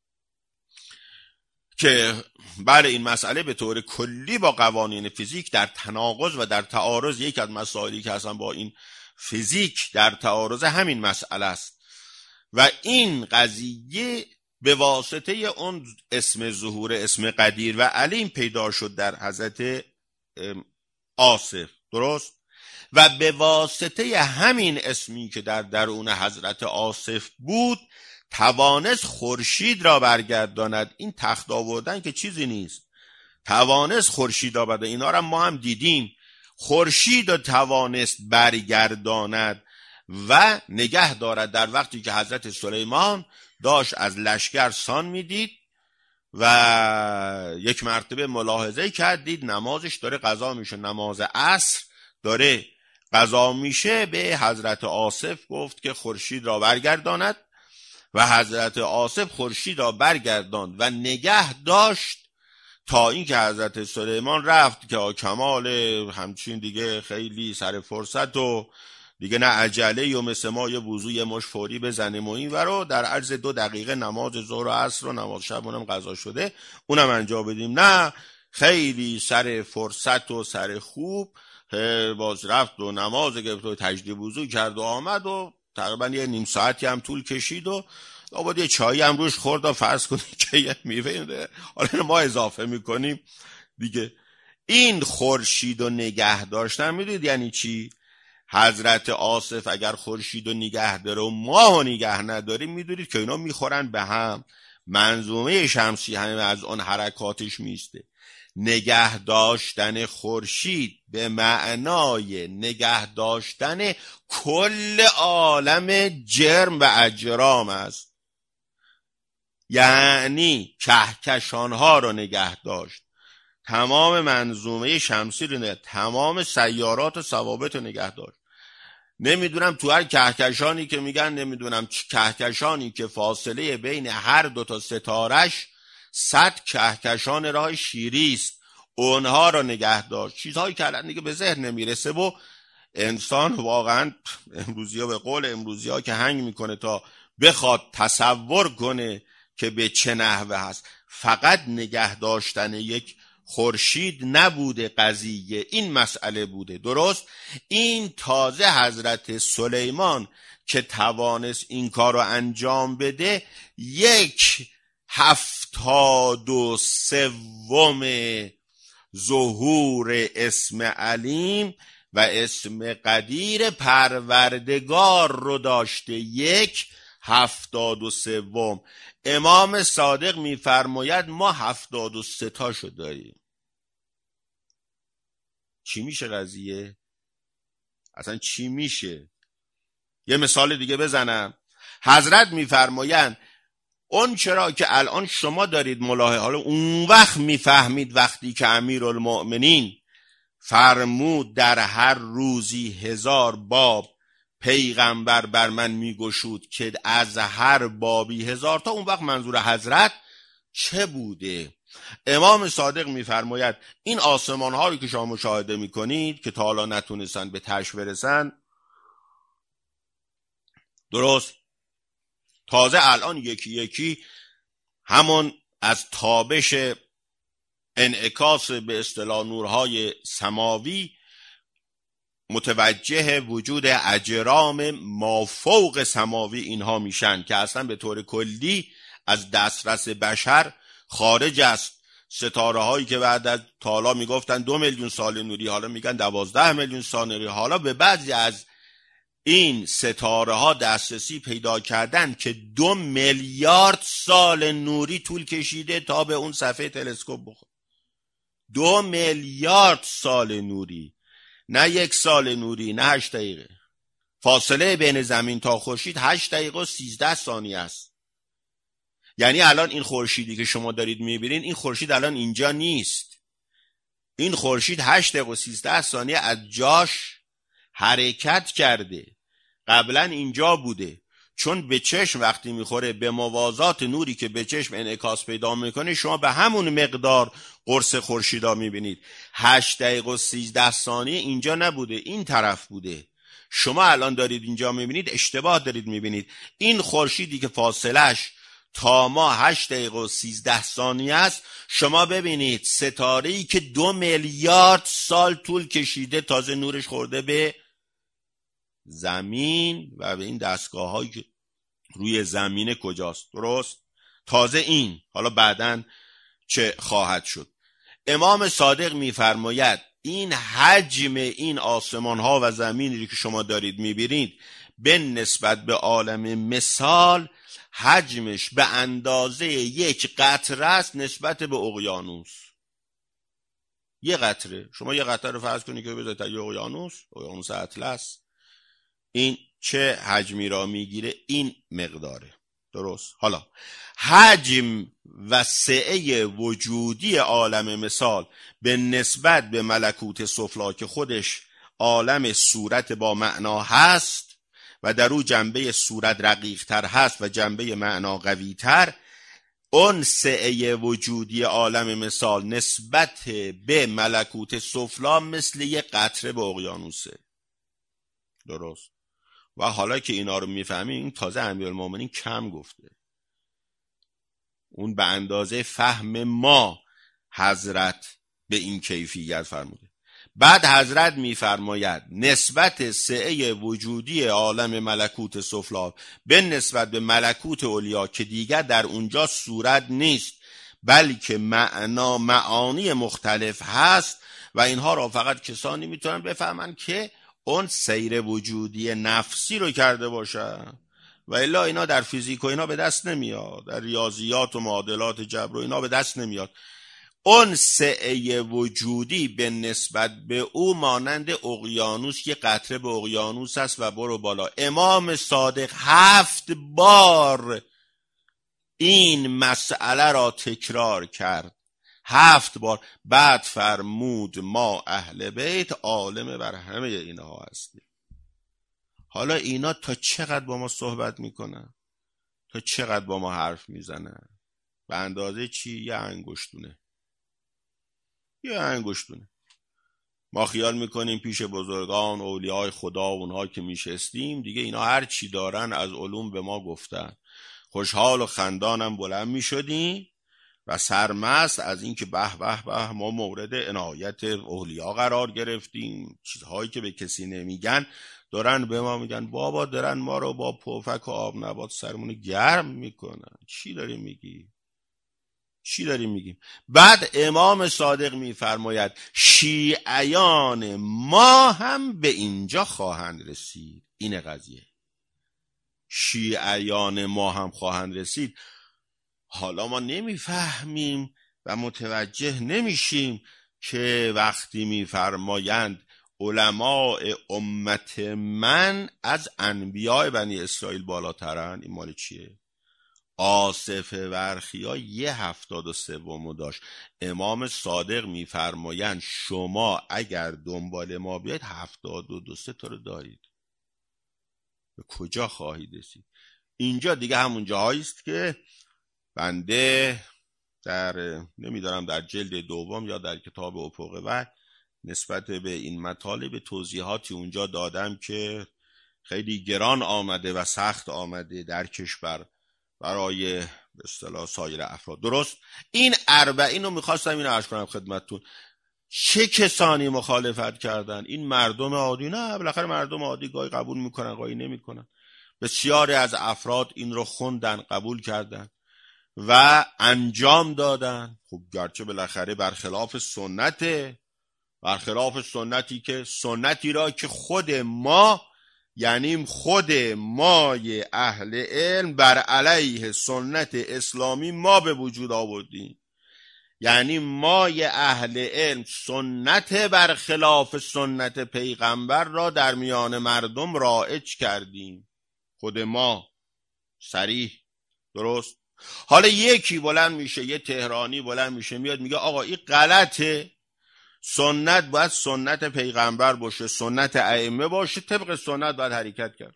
که بله این مسئله به طور کلی با قوانین فیزیک در تناقض و در تعارض، یک از مسائلی که اصلا با این فیزیک در تعارض همین مسئله است و این قضیه به واسطه اون اسم ظهور اسم قدیر و علیم پیدا شد در حضرت آصف، درست؟ و به واسطه همین اسمی که در درون حضرت آصف بود توانست خورشید را برگرداند. این تخت آوردن که چیزی نیست، توانست خورشید را برگرداند. اینا را ما هم دیدیم، خورشید را توانست برگرداند و نگه دارد در وقتی که حضرت سلیمان داشت از لشکر سان میدید و یک مرتبه ملاحظه کرد، دید نمازش داره قضا میشه، نماز عصر داره قضا میشه، به حضرت آصف گفت که خورشید را برگرداند و حضرت آصف خورشید را برگرداند و نگه داشت تا اینکه حضرت سلیمان رفت که کمال همچین دیگه خیلی سر فرصت و دیگه نه عجله و مثل ما یه وضوی مش فوری بزنیم و این ورو در عرض دو دقیقه نماز ظهر و عصر و نماز شب اونم قضا شده اونم انجام بدیم. نه، خیلی سر فرصت و سر خوب باز رفت و نماز گرفت و تجدید وضو کرد و آمد و تقریبا یه نیم ساعتی هم طول کشید و بعد یه چایی هم روش خورد و فرض کنید که یه میوه حالا ما اضافه میکنیم دیگه. این خورشید و نگه داشتن میدونید یعنی چی؟ حضرت آصف اگر خورشید و نگه داره و ماه و نگه نداریم میدونید که اینا میخورن به هم، منظومه شمسی همه از اون حرکاتش میسته. نگه داشتن خورشید به معنای نگه داشتن کل عالم جرم و اجرام است، یعنی کهکشانها رو نگه داشت، تمام منظومه شمسی رو نگه، تمام سیارات و ثوابت رو نگه داشت. نمیدونم تو هر کهکشانی که میگن نمیدونم کهکشانی که فاصله بین هر دو تا ستارش صد کهکشان راه شیری است، اونها رو نگه داشت. چیزهایی که الان دیگه به ذهن نمیرسه و انسان واقعا امروزی ها به قول امروزی ها که هنگ میکنه تا بخواد تصور کنه که به چه نحوه هست. فقط نگه داشتن یک خورشید نبوده قضیه، این مسئله بوده، درست؟ این تازه حضرت سلیمان که توانست این کار رو انجام بده یک هفتاد و سوم ظهور اسم علیم و اسم قدیر پروردگار رو داشته، یک هفتاد و سوم. امام صادق میفرماید ما هفتاد و سه تاشو داریم. چی میشه قضیه؟ اصلا چی میشه؟ یه مثال دیگه بزنم. حضرت میفرمایند اون چرا که الان شما دارید ملاحظه، حالا اون وقت میفهمید وقتی که امیرالمؤمنین فرمود در هر روزی هزار باب پیغمبر بر من میگشود که از هر بابی هزار تا. اون وقت منظور حضرت چه بوده؟ امام صادق میفرماید این آسمان هایی که شما مشاهده میکنید که تا حالا نتونستن به تش برسن، درست تازه الان یکی یکی همون از تابش انعکاس به اصطلاح نورهای سماوی متوجه وجود اجرام مافوق سماوی اینها میشن که اصلا به طور کلی از دسترس بشر خارج است. ستاره هایی که بعد از تالا میگفتن دو میلیون سال نوری، حالا میگن دوازده میلیون سال نوری. حالا به بعضی از این ستاره ها دسترسی پیدا کردن که دو میلیارد سال نوری طول کشیده تا به اون صفحه تلسکوپ بخوره. دو میلیارد سال نوری، نه یک سال نوری، نه هشت دقیقه. فاصله بین زمین تا خورشید هشت دقیقه و سیزده ثانیه است. یعنی الان این خورشیدی که شما دارید میبینین، این خورشید الان اینجا نیست. این خورشید هشت دقیقه و سیزده ثانیه از جاش حرکت کرده. قبلا اینجا بوده. چون به چشم وقتی میخوره به موازات نوری که به چشم انعکاس پیدا میکنه، شما به همون مقدار قرص خورشیدا میبینید. هشت دقیقه و سیزده ثانیه اینجا نبوده، این طرف بوده. شما الان دارید اینجا میبینید، اشتباه دارید میبینید. این خورشیدی که فاصلش تا ما هشت دقیقه و سیزده ثانیه است، شما ببینید ستاره‌ای که دو میلیارد سال طول کشیده تازه نورش خورده به زمین و به این دستگاه هایی که روی زمین کجاست. درست؟ تازه این، حالا بعداً چه خواهد شد. امام صادق میفرماید این حجم این آسمان ها و زمینی که شما دارید میبینید به نسبت به عالم مثال حجمش به اندازه یک قطره است نسبت به اقیانوس. یه قطره، شما یه قطره رو فرض کنید که بذارید یه اقیانوس، اقیانوس اطلس، این چه حجمی را میگیره؟ این مقداره. درست؟ حالا حجم و سعه وجودی عالم مثال به نسبت به ملکوت سفلی که خودش عالم صورت با معنا هست و در او جنبه صورت رقیق تر هست و جنبه معنا قوی تر، اون سعه وجودی عالم مثال نسبت به ملکوت سفلی مثل یک قطره به اقیانوسه. درست؟ و حالا که اینا رو میفهمیم، این تازه امیرالمومنین کم گفته. اون به اندازه فهم ما حضرت به این کیفیت فرموده. بعد حضرت میفرماید نسبت سعه وجودی عالم ملکوت سفلی به نسبت به ملکوت علیا که دیگر در اونجا صورت نیست بلکه معنا معانی مختلف هست و اینها را فقط کسانی میتونن بفهمن که اون سیر وجودی نفسی رو کرده باشن، و الا اینا در فیزیک و اینا به دست نمیاد، در ریاضیات و معادلات جبر و اینا به دست نمیاد. اون سعه وجودی به نسبت به او مانند اقیانوس، یه قطره به اقیانوس است و برو بالا. امام صادق هفت بار این مسئله را تکرار کرد، هفت بار. بعد فرمود ما اهل بیت عالم بر همه اینها هستیم. حالا اینا تا چقدر با ما صحبت میکنن؟ تا چقدر با ما حرف میزنن؟ به اندازه چی؟ یه انگشتونه، یه انگشتونه. ما خیال میکنیم پیش بزرگان اولیاء خدا و اونها که میشستیم دیگه اینا هر چی دارن از علوم به ما گفتن. خوشحال و خندانم بلند میشدیم و سرمست از این که به به به ما مورد عنایت اولیاء قرار گرفتیم. چیزهایی که به کسی نمیگن دارن به ما میگن. بابا دارن ما رو با پفک و آب نبات سرمون گرم میکنن. چی داری میگی؟ چی داریم میگیم؟ بعد امام صادق میفرماید شیعیان ما هم به اینجا خواهند رسید. این قضیه شیعیان ما هم خواهند رسید. حالا ما نمیفهمیم و متوجه نمیشیم که وقتی میفرمایند علماء امت من از انبیاء بنی اسرائیل بالاترن، این مال چیه؟ آصف ورخیا یه هفتاد و سومو داشت. امام صادق میفرمایند شما اگر دنبال ما بیاید هفتاد و دو سه تا رو دارید، به کجا خواهید رسید؟ اینجا دیگه همون جاهایی است که بنده در نمیدارم در جلد دوم یا در کتاب افق وحی نسبت به این مطالب توضیحاتی اونجا دادم که خیلی گران آمده و سخت آمده در کشور برای به اصطلاح سایر افراد. درست این اربعین رو میخواستم این رو عرض کنم خدمتتون. چه کسانی مخالفت کردن؟ این مردم عادی؟ نه، بالاخره مردم عادی گاهی قبول میکنن گاهی نمیکنن. بسیاری از افراد این رو خوندن، قبول کردن و انجام دادن. خب گرچه بالاخره برخلاف سنته، برخلاف سنتی که سنتی را که خود ما، یعنی خود مای اهل علم بر علیه سنت اسلامی ما به وجود آوردیم. یعنی مای اهل علم سنت برخلاف سنت پیغمبر را در میان مردم رایج کردیم. خود ما صریح. درست؟ حالا یکی بلند میشه، یه تهرانی بلند میشه میاد میگه آقا این غلطه، سنت باید سنت پیغمبر باشه، سنت ائمه باشه، طبق سنت باید حرکت کرد.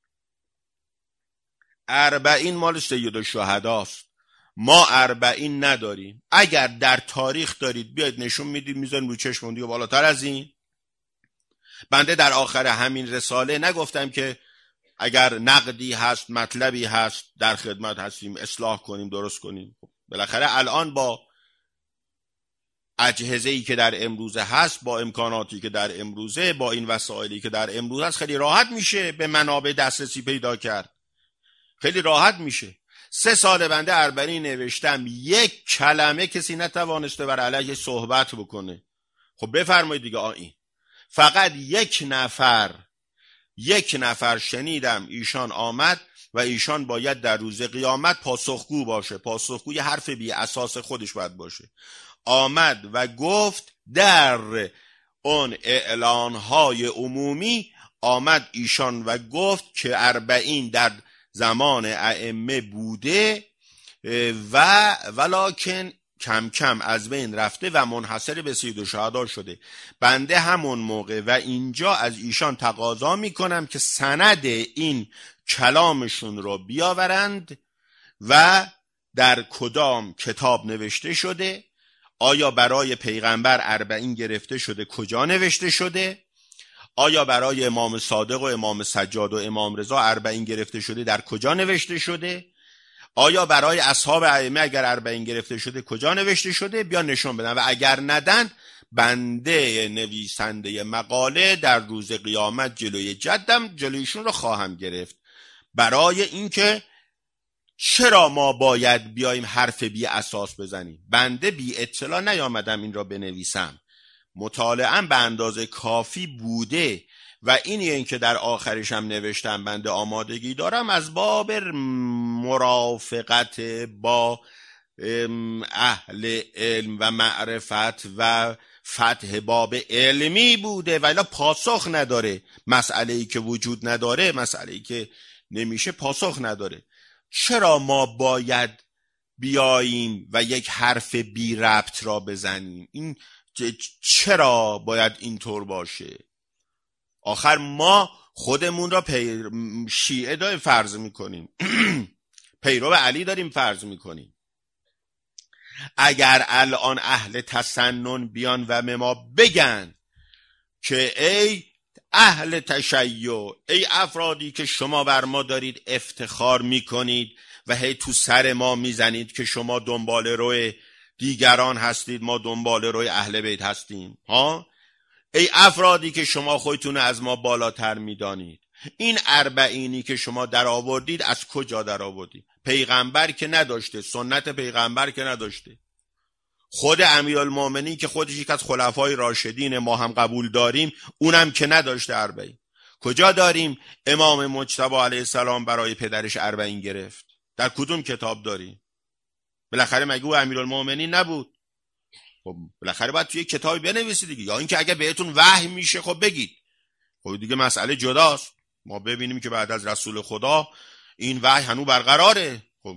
اربعین مال سید الشهداست، ما اربعین نداریم. اگر در تاریخ دارید بیاید نشون میدید، میذاریم رو چشمون دیگه بالاتر از این. بنده در آخر همین رساله نگفتم که اگر نقدی هست، مطلبی هست، در خدمت هستیم، اصلاح کنیم، درست کنیم. بالاخره الان با اجهزه‌ای که در امروزه هست، با امکاناتی که در امروزه، با این وسایلی که در امروزه هست، خیلی راحت میشه به منابع دسترسی پیدا کرد. خیلی راحت میشه. سه سال بنده اربعین نوشتم، یک کلمه کسی نتوانسته بر علیه صحبت بکنه. خب بفرمایید دیگه. آین فقط یک نفر یک نفر شنیدم ایشان آمد و ایشان باید در روز قیامت پاسخگو باشه. پاسخگو یه حرف بی اساس خودش باید باشه. آمد و گفت در اون اعلانهای عمومی آمد ایشان و گفت که اربعین در زمان ائمه بوده و ولکن کم کم از بین رفته و منحصر به سید الشهدا شده. بنده همون موقع و اینجا از ایشان تقاضا میکنم که سند این کلامشون رو بیاورند و در کدام کتاب نوشته شده، آیا برای پیغمبر اربعین گرفته شده، کجا نوشته شده، آیا برای امام صادق و امام سجاد و امام رضا اربعین گرفته شده، در کجا نوشته شده، آیا برای اصحاب ائمه اگر اربعین گرفته شده کجا نوشته شده، بیا نشون بدن. و اگر ندن بنده نویسنده مقاله در روز قیامت جلوی جدم جلویشون رو خواهم گرفت، برای اینکه چرا ما باید بیایم حرف بی اساس بزنیم. بنده بی اطلاع نیامدم این را بنویسم، مطالعه‌ام به اندازه کافی بوده و اینی این که در آخرش هم نوشتم بنده آمادگی دارم از باب مرافقت با اهل علم و معرفت و فتح باب علمی بوده، ولی پاسخ نداره. مسئله‌ای که وجود نداره، مسئله‌ای که نمیشه، پاسخ نداره. چرا ما باید بیاییم و یک حرف بی ربط را بزنیم؟ این چرا باید اینطور باشه؟ آخر ما خودمون را پی... شیعه داریم فرض میکنیم پیرو علی داریم فرض میکنیم. اگر الان اهل تسنن بیان و به ما بگن که ای اهل تشیع، ای افرادی که شما بر ما دارید افتخار میکنید و هی تو سر ما میزنید که شما دنبال روی دیگران هستید، ما دنبال روی اهل بیت هستیم، ها، ای افرادی که شما خودتون از ما بالاتر میدانید، این اربعینی که شما در آوردید از کجا در آوردید؟ پیغمبر که نداشته، سنت پیغمبر که نداشته. خود امیرالمومنین که خودش یک از خلفای راشدین ما هم قبول داریم، اونم که نداشته اربعین. کجا داریم امام مجتبی علیه السلام برای پدرش اربعین گرفت؟ در کدوم کتاب داریم؟ بالاخره مگه او امیرالمومنین نبود؟ خب بالاخره باید توی کتابی بنویسید دیگه، یا اینکه اگه بهتون وحی میشه خب بگید. خب دیگه مسئله جداست. ما ببینیم که بعد از رسول خدا این وحی هنوز برقراره. خب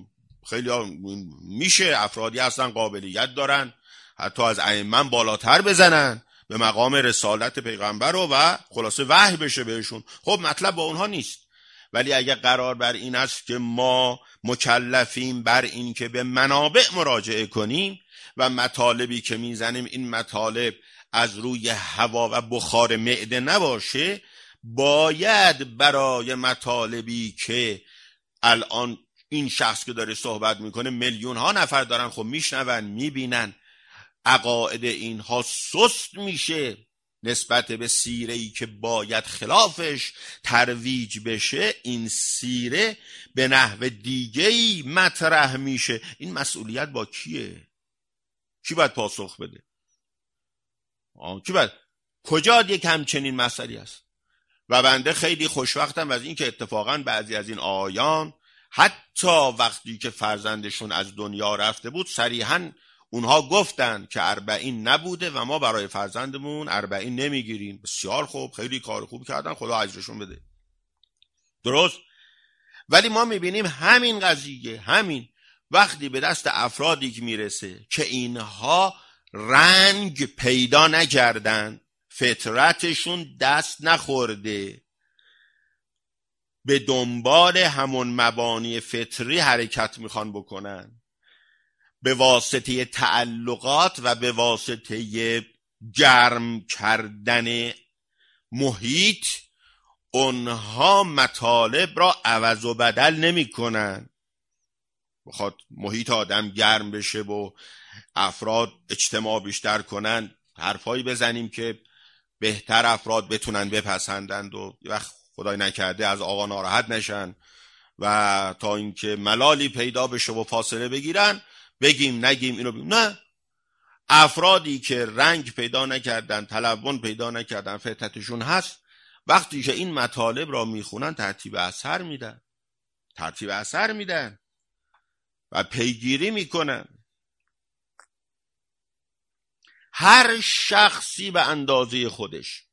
خیلی ها میشه، افرادی هستن قابلیت دارن حتی از ائمه بالاتر بزنن به مقام رسالت پیغمبر رو و خلاصه وحی بشه بهشون. خب مطلب با اونها نیست. ولی اگه قرار بر این است که ما مکلفیم بر این که به منابع مراجعه کنیم و مطالبی که میزنیم این مطالب از روی هوا و بخار معده نباشه، باید برای مطالبی که الان این شخص که داره صحبت میکنه میلیون ها نفر دارن خب میشنون میبینن، عقاید اینها سست میشه نسبت به سیره‌ای که باید خلافش ترویج بشه، این سیره به نحو دیگه‌ای مطرح میشه. این مسئولیت با کیه؟ کی باید پاسخ بده؟ آه کی باید؟ کجا یک همچنین مسئله است؟ و بنده خیلی خوشوقتم از این که اتفاقا بعضی از این آیان حتی وقتی که فرزندشون از دنیا رفته بود صریحاً اونها گفتن که اربعین نبوده و ما برای فرزندمون اربعین نمیگیریم. بسیار خوب، خیلی کار خوب کردن، خدا اجرشون بده. درست. ولی ما میبینیم همین قضیه، همین وقتی به دست افرادی که میرسه که اینها رنگ پیدا نکردن، فطرتشون دست نخورده، به دنبال همون مبانی فطری حرکت میخوان بکنن، به واسطه تعلقات و به واسطه گرم کردن محیط اونها مطالب را عوض و بدل نمی کنن. بخواد محیط آدم گرم بشه و افراد اجتماع بیشتر کنن، حرفایی بزنیم که بهتر افراد بتونن بپسندند و وقت خدای نکرده از آقا ناراحت نشن و تا اینکه ملالی پیدا بشه و فاصله بگیرن بگیم نگیم اینو بگیم. نه، افرادی که رنگ پیدا نکردن، تلون پیدا نکردن، فطرتشون هست، وقتی که این مطالب را میخونن ترتیب اثر میدن ترتیب اثر میدن و پیگیری میکنن. هر شخصی به اندازه خودش،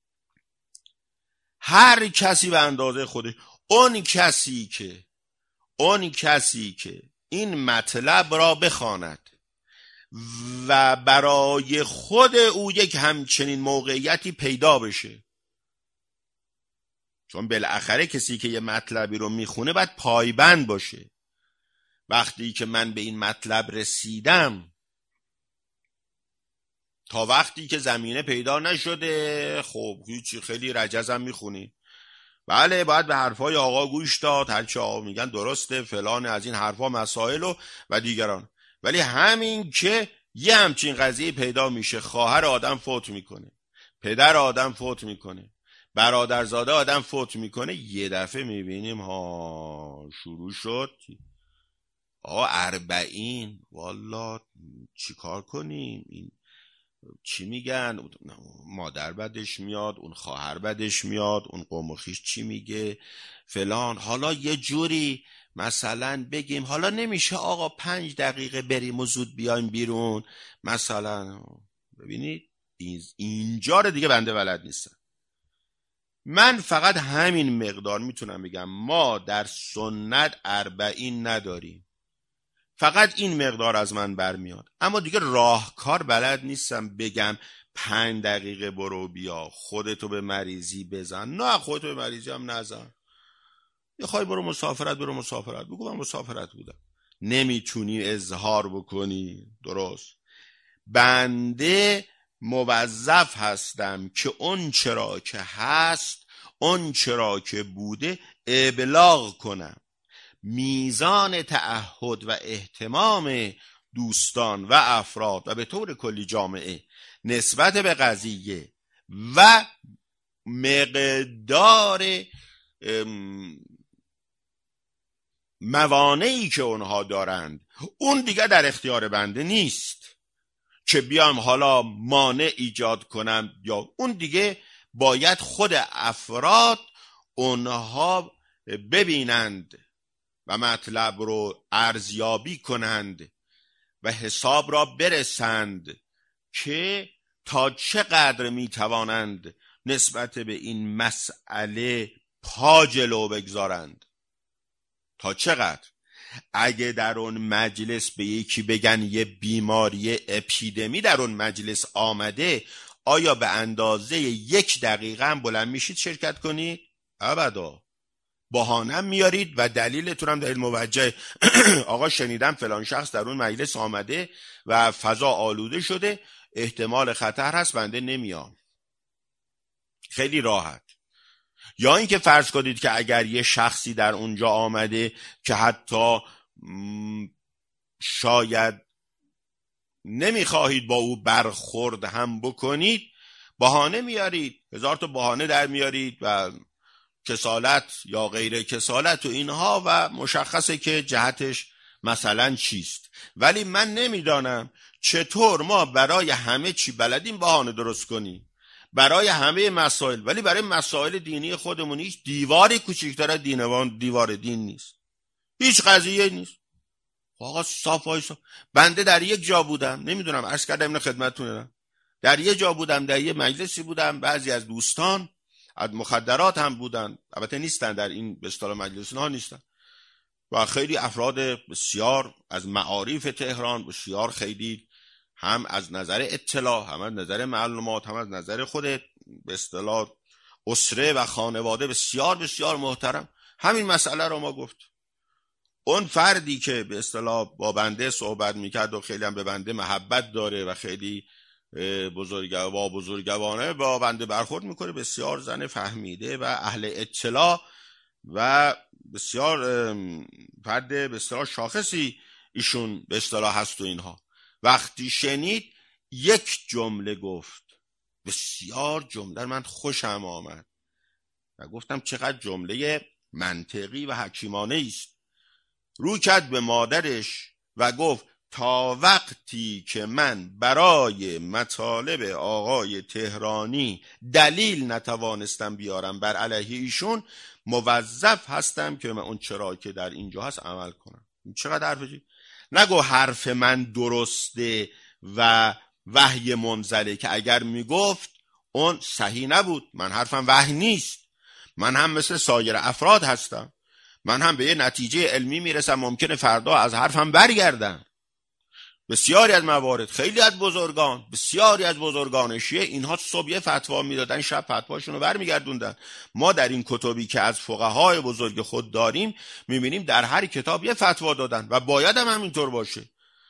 هر کسی به اندازه خودش، اون کسی که اون کسی که این مطلب را بخواند و برای خود او یک همچنین موقعیتی پیدا بشه، چون بالاخره کسی که یه مطلبی رو میخونه باید پایبند باشه. وقتی که من به این مطلب رسیدم تا وقتی که زمینه پیدا نشده، خب هیچی، خیلی رجزم میخونی، بله باید به حرفای آقا گوش داد، هرچی آقا میگن درسته، فلان از این حرفا مسائل و, و دیگران. ولی همین که یه همچین قضیه پیدا میشه، خواهر آدم فوت میکنه، پدر آدم فوت میکنه، برادرزاده آدم فوت میکنه، یه دفعه میبینیم ها شروع شد آقا اربعین، والا چی کار کنیم، این چی میگن، مادر بدش میاد، اون خواهر بدش میاد، اون قوم و خویش چی میگه فلان. حالا یه جوری مثلا بگیم حالا نمیشه آقا پنج دقیقه بریم و زود بیایم بیرون مثلا. ببینید اینجا رو دیگه بنده بلد نیستم. من فقط همین مقدار میتونم بگم ما در سنت اربعین نداریم، فقط این مقدار از من برمیاد. اما دیگه راهکار بلد نیستم بگم پنج دقیقه برو بیا، خودتو به مریضی بزن. نه، خودتو به مریضی هم نزن. میخوای برو مسافرت، برو مسافرت، بگو من مسافرت بودم. نمیتونی اظهار بکنی، درست. بنده موظف هستم که اون چرا که هست، اون چرا که بوده ابلاغ کنم. میزان تعهد و اهتمام دوستان و افراد و به طور کلی جامعه نسبت به قضیه و مقدار موانعی که اونها دارند، اون دیگه در اختیار بنده نیست که بیام حالا مانع ایجاد کنم، یا اون دیگه باید خود افراد اونها ببینند و مطلب رو ارزیابی کنند و حساب را برسند که تا چقدر میتوانند نسبت به این مسئله پا جلو بگذارند، تا چقدر. اگه در اون مجلس به یکی بگن یه بیماری اپیدمی در اون مجلس آمده، آیا به اندازه یک دقیقه هم بلند میشید شرکت کنید؟ ابدا. بهانه میارید و دلیلتون هم دلیل موجه. آقا شنیدم فلان شخص در اون مجلس آمده و فضا آلوده شده، احتمال خطر هست، بنده نمیام. خیلی راحت. یا اینکه فرض کنید که اگر یه شخصی در اونجا آمده که حتی شاید نمیخواهید با او برخورد هم بکنید، بهانه میارید، هزار تا بهانه در میارید و کسالت یا غیر کسالت و اینها، و مشخصه که جهتش مثلا چیست. ولی من نمیدانم چطور ما برای همه چی بلدیم بهانه درست کنیم، برای همه مسائل، ولی برای مسائل دینی خودمون هیچ دیواری کوچکتر از دینوان دیوار دین نیست، هیچ قضیه نیست. آقا صافای صاف. بنده در یک جا بودم، نمیدونم عرض کردم اینو خدمتتون، در یک جا بودم، در یک مجلسی بودم، بعضی از دوستان از مخدرات هم بودن، البته نیستن در این به اصطلاح مجلس ها نیستن، و خیلی افراد بسیار از معارف تهران، بسیار خیلی هم از نظر اطلاع، هم از نظر معلومات، هم از نظر خود به اصطلاح اسره و خانواده بسیار بسیار محترم، همین مسئله رو ما گفت. اون فردی که به اصطلاح با بنده صحبت میکرد و خیلی هم به بنده محبت داره و خیلی بزرگوار بزرگوانه با بنده برخورد میکنه، بسیار زن فهمیده و اهل اطلاع و بسیار فرد به اصطلاح شاخصی ایشون به اصطلاح هست و اینها. وقتی شنید یک جمله گفت، بسیار جمله من خوشم آمد و گفتم چقدر جمله منطقی و حکیمانه است. رو کرد به مادرش و گفت تا وقتی که من برای مطالب آقای تهرانی دلیل نتوانستم بیارم بر علیه ایشون، موظف هستم که من اون چرا که در اینجا هست عمل کنم. چقدر حرفی؟ نگو حرف من درسته و وحی منزله، که اگر میگفت اون صحیح نبود. من حرفم وحی نیست، من هم مثل سایر افراد هستم، من هم به یه نتیجه علمی میرسم، ممکنه فردا از حرفم برگردم. بسیاری از موارد، خیلی از بزرگان، بسیاری از بزرگان شیعه اینها صبح یه فتوا میدادن، شب فتواشون رو برمیگردوندن. ما در این کتبی که از فقهای بزرگ خود داریم میبینیم در هر کتاب یه فتوا دادن و باید هم همینطور باشه.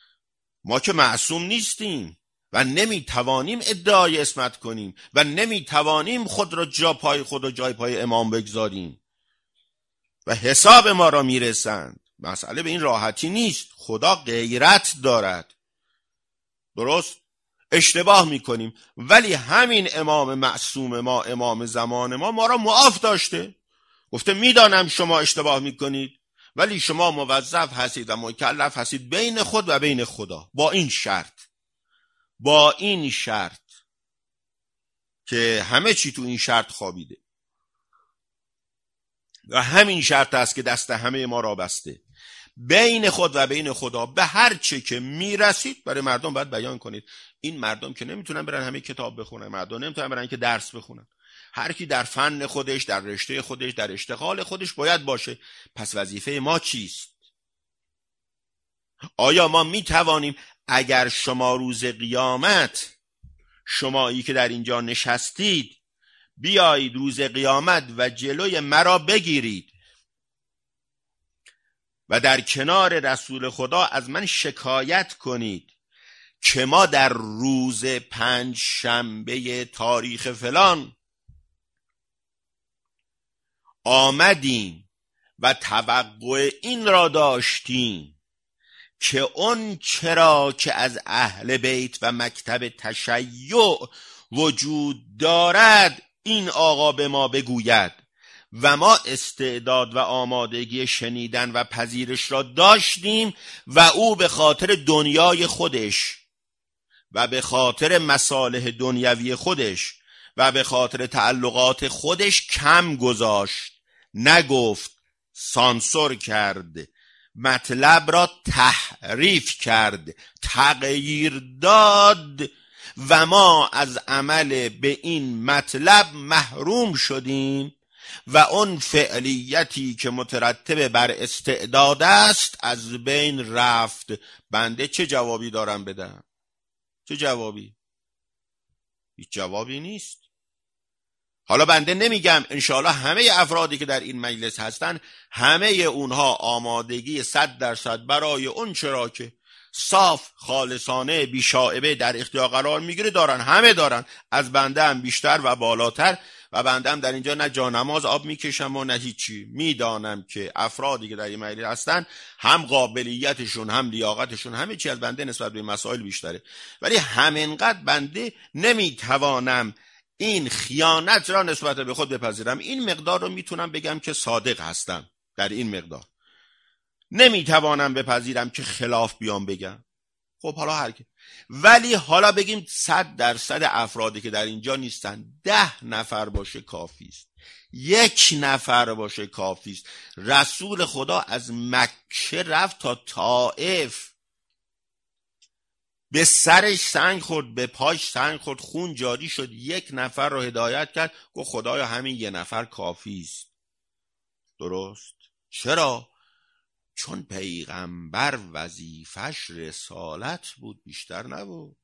ما که معصوم نیستیم و نمیتوانیم ادعای عصمت کنیم و نمیتوانیم خود را جا پای خود و جای پای امام بگذاریم و حساب ما را میرسند. مسئله به این راحتی نیست. خدا غیرت دارد. درست؟ اشتباه میکنیم، ولی همین امام معصوم ما، امام زمان ما، ما را معاف داشته، گفته میدانم شما اشتباه میکنید، ولی شما موظف هستید و مکلف هستید بین خود و بین خدا، با این شرط، با این شرط که همه چی تو این شرط خوابیده و همین شرط است که دست همه ما را بسته. بین خود و بین خدا به هر چه که میرسید برای مردم باید بیان کنید. این مردم که نمیتونن برن همه کتاب بخونن، مردم نمیتونن برن که درس بخونن، هر کی در فن خودش، در رشته خودش، در اشتغال خودش باید باشه. پس وظیفه ما چیست؟ آیا ما میتوانیم اگر شما روز قیامت، شمایی که در اینجا نشستید، بیایید روز قیامت و جلوی مرا بگیرید و در کنار رسول خدا از من شکایت کنید که ما در روز پنج شنبه تاریخ فلان آمدیم و توقع این را داشتیم که اون چرا که از اهل بیت و مکتب تشیع وجود دارد این آقا به ما بگوید و ما استعداد و آمادگی شنیدن و پذیرش را داشتیم و او به خاطر دنیای خودش و به خاطر مصالح دنیوی خودش و به خاطر تعلقات خودش کم گذاشت، نگفت، سانسور کرد، مطلب را تحریف کرد، تغییر داد و ما از عمل به این مطلب محروم شدیم و اون فعلیتی که مترتب بر استعداد است از بین رفت. بنده چه جوابی دارم بدم؟ چه جوابی؟ هیچ جوابی نیست. حالا بنده نمیگم انشاءالله همه افرادی که در این مجلس هستن همه اونها آمادگی صد درصد برای اون چرا که صاف خالصانه بی شائبه در اختیار قرار میگیره دارن، همه دارن، از بنده هم بیشتر و بالاتر. و بنده هم در اینجا نه جانماز آب میکشم و نه هیچی. میدانم که افرادی که در این مجلس هستن هم قابلیتشون هم لیاقتشون همه چی از بنده نسبت به مسائل بیشتره، ولی همینقدر بنده نمیتوانم این خیانت را نسبت به خود بپذیرم. این مقدار رو میتونم بگم که صادق هستم. در این مقدار نمیتوانم بپذیرم که خلاف بیام بگم. خب حالا هر که ولی حالا بگیم صد درصد افرادی که در اینجا نیستن ده نفر باشه کافی است، یک نفر باشه کافی است. رسول خدا از مکه رفت تا طائف، به سرش سنگ خورد، به پاش سنگ خورد، خون جاری شد، یک نفر رو هدایت کرد. گفت خدایا همین یه نفر کافی است. درست؟ چرا؟ چون پیغمبر وظیفش رسالت بود، بیشتر نبود.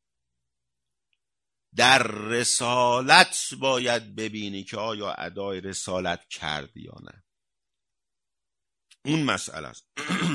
در رسالت باید ببینی که آیا ادای رسالت کرد یا نه. اون مسئله است.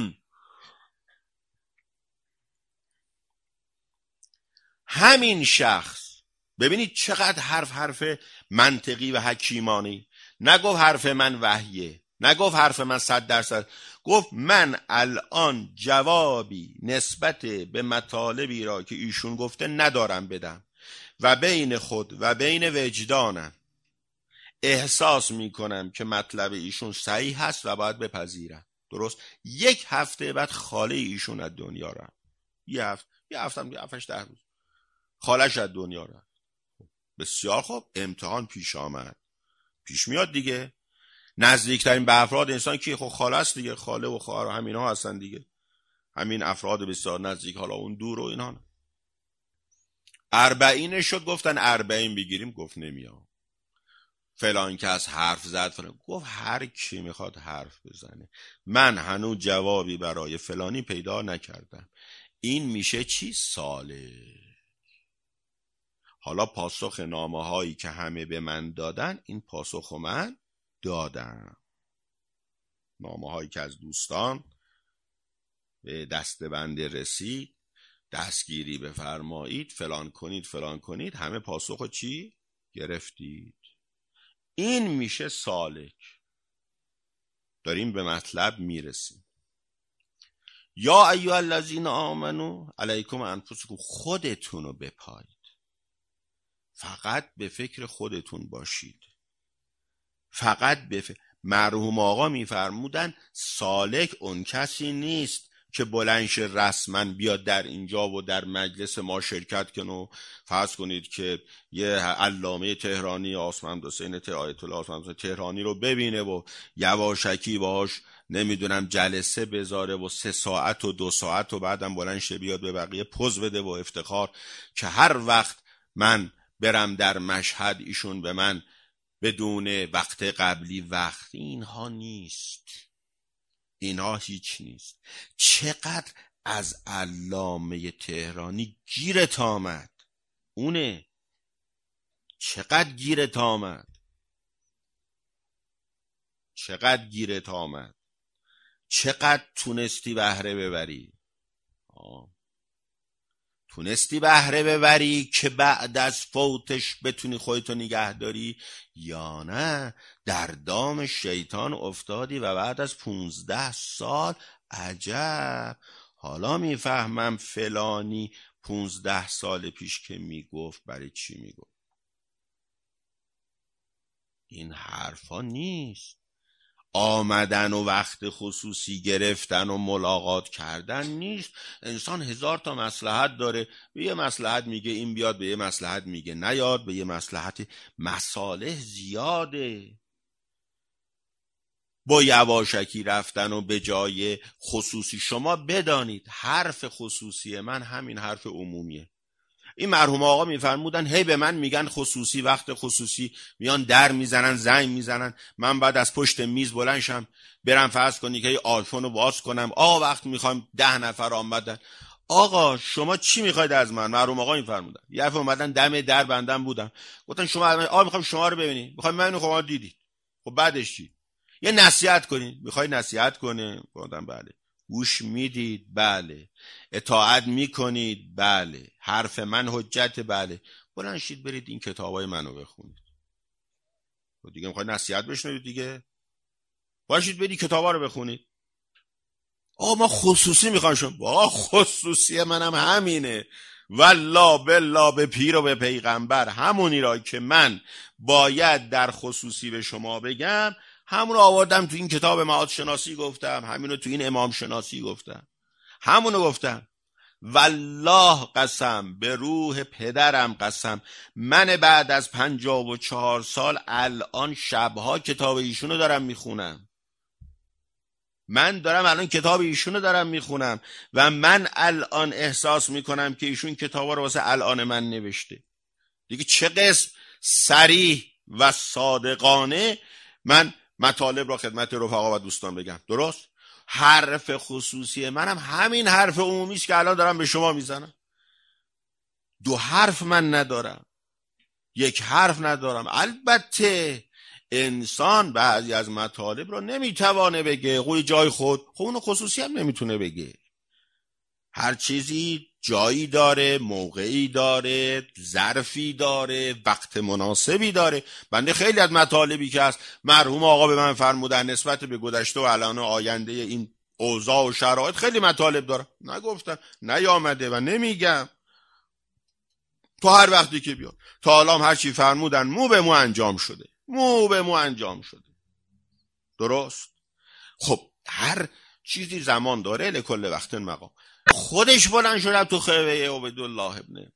همین شخص ببینید چقدر حرف حرف منطقی و حکیمانی. نگفت حرف من وحیه، نگفت حرف من صد درصد، گفت من الان جوابی نسبت به مطالبی را که ایشون گفته ندارم بدم و بین خود و بین وجدانم احساس میکنم که مطلب ایشون صحیح هست و باید بپذیرم. درست؟ یک هفته بعد خاله ایشون از دنیا رفت. یه هفته یه هفته هم یه هفتش ده روز خالش از دنیا رفت. بسیار خوب، امتحان پیش آمد، پیش میاد دیگه. نزدیکترین به افراد انسان که خب خاله است دیگه، خاله و خواهر و همین ها هستن دیگه، همین افراد بسیار نزدیک. حالا اون دور و اینها نه. اربعین شد، گفتن اربعین بگیریم، گفت نمیام. فلان کس حرف زد فلان، گفت هر کی میخواد حرف بزنه، من هنوز جوابی برای فلانی پیدا نکردم. این میشه چی؟ ساله. حالا پاسخ نامه هایی که همه به من دادن، این پاسخ من دادم. نامه هایی که از دوستان به دست بنده رسید، دستگیری بفرمایید، فلان کنید فلان کنید، همه پاسخ چی؟ گرفتید. این میشه سالک. داریم به مطلب میرسیم. یا ایها الذین آمنو علیکم انفسکم، خودتونو بپایید، فقط به فکر خودتون باشید. فقط به فکر. مرحوم آقا میفرمودن سالک اون کسی نیست که بلندش رسما بیاد در اینجا و در مجلس ما شرکت کنه و فرض کنید که یه علامه تهرانی آسمند حسین آیت الله آسمند تهرانی رو ببینه و یواشکی باهاش نمیدونم جلسه بذاره و سه ساعت و دو ساعت و بعدم بلندش بیاد به بقیه پوز بده و افتخار که هر وقت من برم در مشهد ایشون به من بدون وقت قبلی وقت. اینها نیست، اینها هیچ نیست. چقدر از علامه تهرانی گیرت آمد، اونه. چقدر گیرت آمد، چقدر گیرت آمد، چقدر تونستی بهره ببری. آه. تونستی بهره ببری که بعد از فوتش بتونی خودتو نگه داری، یا نه در دام شیطان افتادی و بعد از پونزده سال عجب حالا میفهمم فلانی پونزده سال پیش که میگفت برای چی میگفت. این حرفا نیست. آمدن و وقت خصوصی گرفتن و ملاقات کردن نیست. انسان هزار تا مصلحت داره، به یه مصلحت میگه این بیاد، به یه مصلحت میگه نیاد، به یه مصلحت، مصالح زیاده. با یواشکی رفتن و به جای خصوصی. شما بدانید حرف خصوصی من همین حرف عمومیه. این مرحوم آقا میفرمودن هی به من میگن خصوصی، وقت خصوصی میان در میزنن، زنگ میزنن، من بعد از پشت میز بلند شم برم فرض کنی که آیفون رو باز کنم، آقا وقت میخوام ده نفر آمدن. آقا شما چی میخواید از من؟ مرحوم آقا میفرمودن یه دفعه اومدن دم در بندم بودم، گفتن شما آقا میخوام شما رو ببینید. میخوام من خب دیدید، خب بعدش چی؟ یه نصیحت کنید. میخوای نصیحت کنه؟ گفتم بله. گوش میدید؟ بله. اطاعت میکنید؟ بله. حرف من حجت؟ بله. بلند شید برید این کتابای منو بخونید. و دیگه میخوای نصیحت بشنوید دیگه؟ باشید برید کتابا رو بخونید. آقا ما خصوصی میخوام شما. آقا خصوصی منم همینه، والله بالله به پیر و به پیغمبر، همونی را که من باید در خصوصی به شما بگم همون رو آوردم تو این کتاب معاد شناسی گفتم، همینو تو این امام شناسی گفتم، همونو گفتم. والله قسم، به روح پدرم قسم، من بعد از پنجاه و چهار سال الان شبها کتاب ایشونو دارم میخونم. من دارم الان کتاب ایشونو دارم میخونم و من الان احساس میکنم که ایشون کتابا رو واسه الان من نوشته. دیگه چه قسم صریح و صادقانه من مطالب را خدمت رفقا و دوستان بگم. درست؟ حرف خصوصی منم همین حرف عمومی است که الان دارم به شما میزنم. دو حرف من ندارم، یک حرف ندارم. البته انسان بعضی از مطالب رو نمیتوانه بگه، قوی جای خود، خب اونو خصوصی هم نمیتونه بگه. هر چیزی جایی داره، موقعی داره، ظرفی داره، وقت مناسبی داره. بنده خیلی از مطالبی که هست مرحوم آقا به من فرمودن نسبت به گذشته و الان و آینده این اوضاع و شرایط خیلی مطالب داره، نگفتم، نیامده و نمیگم. تو هر وقتی که بیاد تا حالا هر چی فرمودن مو به مو انجام شده، مو به مو انجام شده. درست؟ خب هر چیزی زمان داره، لکل وقت مقام. خودش بلند شد تو خیوه عبدالله ابن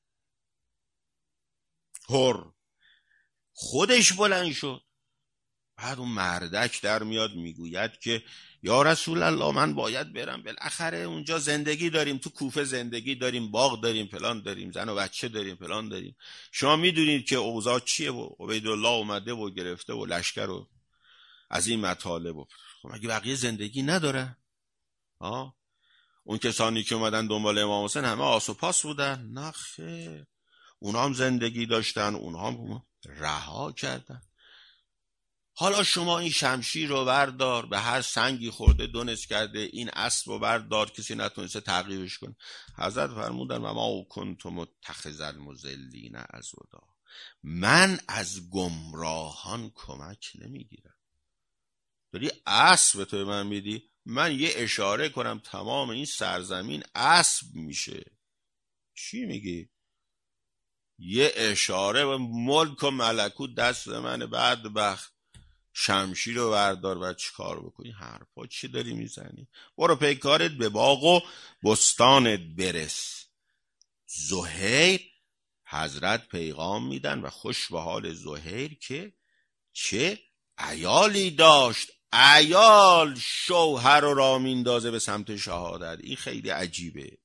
هر، خودش بلند شد. بعد اون مردک در میاد میگوید که یا رسول الله من باید برم، بالاخره اونجا زندگی داریم، تو کوفه زندگی داریم، باغ داریم، فلان داریم، زن و بچه داریم، فلان داریم. شما میدونید که اوضاع چیه و عبدالله اومده و گرفته و لشکر و از این مطالب. و خب مگه بقیه زندگی نداره؟ آه اون کسانی که اومدن دنبال امام حسین همه آس و پاس بودن؟ نه خیر، اونا هم زندگی داشتن، اونا هم رها کردن. حالا شما این شمشیر رو بردار، به هر سنگی خورده دونس کرده، این اسب رو بردار کسی نتونسته تعقیبش کنه. حضرت فرمودن و ما کنت متخذ المضلین عضدا، من از گمراهان کمک نمیگیرم. داری اسب به تو من میدی، من یه اشاره کنم تمام این سرزمین اسب میشه. چی میگی؟ یه اشاره و ملک و ملکوت دست منه، بعد بخت شمشیر رو بردار و چی کار بکنی؟ حرفا چی داری میزنی؟ برو پیکارت، به باغ و بستانت برس. زهیر حضرت پیغام میدن و خوش به حال زهیر که چه عیالی داشت، عیال شوهر رو را میندازه به سمت شهادت. این خیلی عجیبه.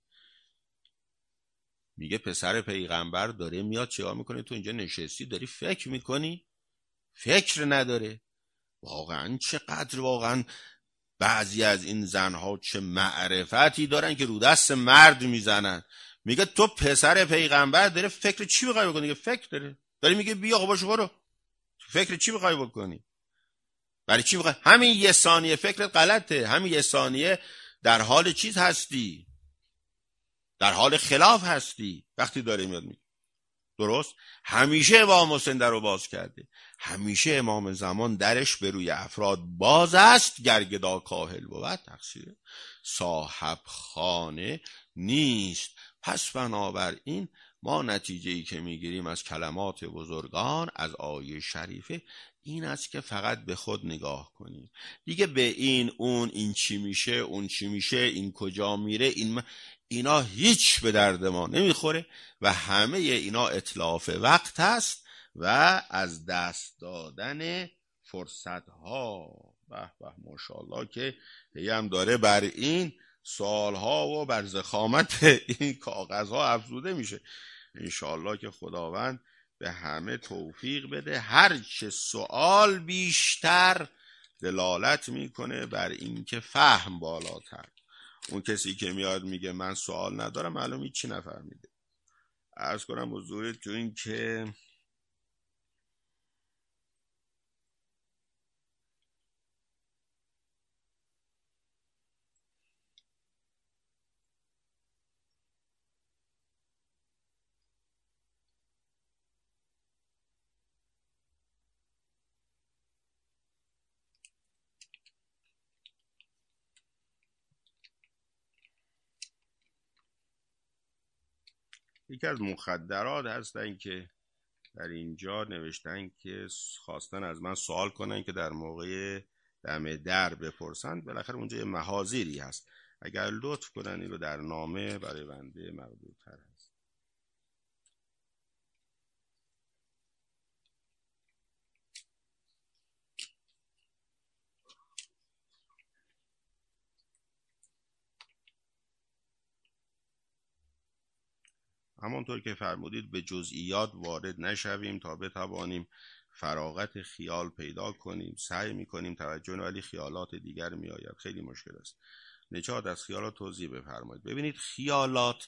میگه پسر پیغمبر داره میاد، چیکار میکنه؟ تو اینجا نشستی داری فکر میکنی؟ فکر نداره. واقعا چقدر واقعا بعضی از این زنها چه معرفتی دارن که رو دست مرد میزنن. میگه تو پسر پیغمبر داره فکر چی میخوای بکنی؟ میگه فکر داره. داری میگه بیا خب باشه برو. فکر چی میخوای بکنی؟ برای چی میخوای؟ همین یه ثانیه فکرت غلطه. همین یه ثانیه در حال چیز هستی، در حال خلاف هستی. وقتی داره میاد میگه درست. همیشه امام حسین در رو باز کرده، همیشه امام زمان درش به روی افراد باز است. گرگدا کاهل بود تقصیر صاحب خانه نیست. پس بنابراین ما نتیجه‌ای که میگیریم از کلمات بزرگان، از آیه شریفه، این است که فقط به خود نگاه کنیم. دیگه به این اون این چی میشه، اون چی میشه، این کجا میره، این اینا هیچ به درد ما نمیخوره و همه اینا اتلاف وقت هست و از دست دادن فرصت ها. به به ماشاءالله که هم داره بر این سالها و بر ضخامت این کاغذ ها افزوده میشه. انشاءالله که خداوند به همه توفیق بده. هر چه سوال بیشتر دلالت میکنه بر اینکه فهم بالاتر. اون کسی که میاد میگه من سوال ندارم معلوم هیچی نفهمیده. عرض کنم حضورتون این که یکی از مخدرات هستن که در اینجا نوشتن که خواستن از من سوال کنن که در موقع دم در بپرسن. بالاخره اونجا یه محاذیری هست، اگر لطف کنن این رو در نامه برای بنده مقبول تر هست. همانطور که فرمودید به جزئیات وارد نشویم تا بتوانیم فراغت خیال پیدا کنیم. سعی میکنیم توجه کنیم ولی خیالات دیگر میآید، خیلی مشکل است. نجات از خیالات توضیح بفرمایید. ببینید خیالات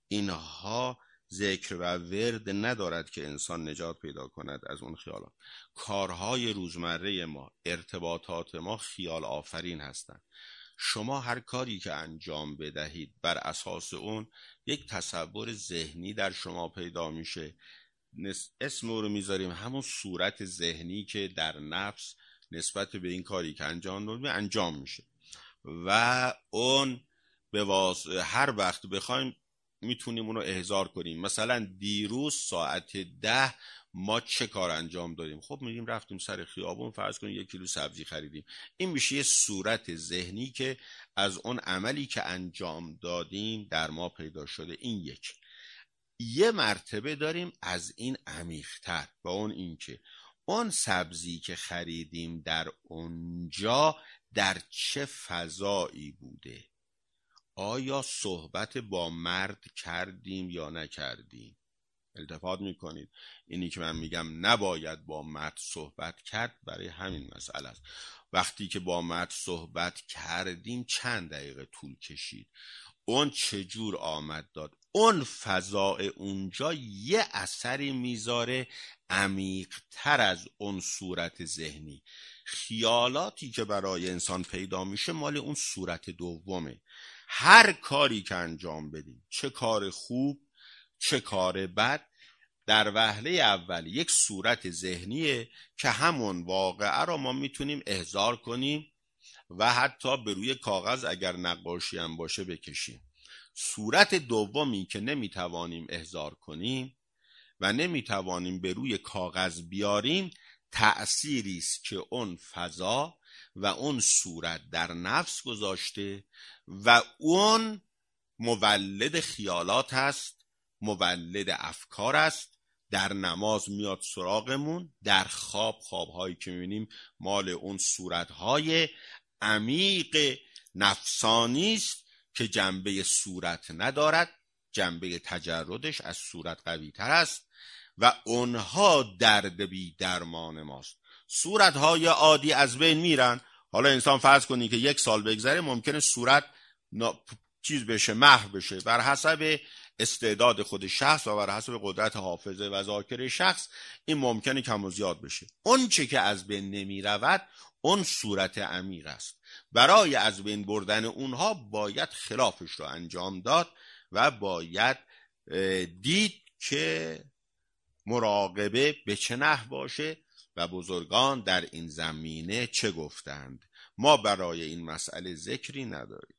اینها ذکر و ورد ندارد که انسان نجات پیدا کند از اون خیالات. کارهای روزمره ما، ارتباطات ما خیال آفرین هستند. شما هر کاری که انجام بدهید بر اساس اون یک تصور ذهنی در شما پیدا میشه. اسم رو میذاریم همون صورت ذهنی که در نفس نسبت به این کاری که انجام دادیم انجام میشه و اون به واس... هر وقت بخوایم میتونیم اونو احضار کنیم. مثلا دیروز ساعت ده ما چه کار انجام دادیم؟ خب میگیم رفتیم سر خیابون، فرض کنیم یک کیلو سبزی خریدیم. این میشه یه صورت ذهنی که از اون عملی که انجام دادیم در ما پیدا شده. این یک. یه مرتبه داریم از این عمیق‌تر و اون این که اون سبزی که خریدیم در اونجا در چه فضایی بوده؟ آیا صحبت با مرد کردیم یا نکردیم؟ التفات میکنید اینی که من میگم نباید با مرد صحبت کرد برای همین مسئله است. وقتی که با مرد صحبت کردیم چند دقیقه طول کشید؟ اون چجور آمد داد؟ اون فضای اونجا یه اثری میذاره عمیق تر از اون صورت ذهنی. خیالاتی که برای انسان پیدا میشه مال اون صورت دومه. هر کاری که انجام بدیم، چه کار خوب چه کار بد، در وهله اول یک صورت ذهنیه که همون واقعه را ما میتونیم احضار کنیم و حتی به روی کاغذ اگر نقاشی هم باشه بکشیم. صورت دومی که نمیتوانیم احضار کنیم و نمیتوانیم به روی کاغذ بیاریم، تأثیری است که اون فضا و اون صورت در نفس گذاشته و اون مولد خیالات است، مولد افکار است. در نماز میاد سراغمون، در خواب خوابهایی که میبینیم مال اون صورتهای عمیق نفسانی است که جنبه صورت ندارد، جنبه تجردش از صورت قوی تر است و اونها درد بی درمان ماست. صورتهای عادی از بین میرن. حالا انسان فرض کنی که یک سال بگذره ممکنه صورت نا... چیز بشه، محو بشه، بر حسب استعداد خود شخص و بر حسب قدرت حافظه و ذاکره شخص این ممکنه کم و زیاد بشه. اون چه که از بین نمی رود اون صورت عمیق است. برای از بین بردن اونها باید خلافش رو انجام داد و باید دید که مراقبه به چه نحو باشه و بزرگان در این زمینه چه گفتند. ما برای این مسئله ذکری نداریم.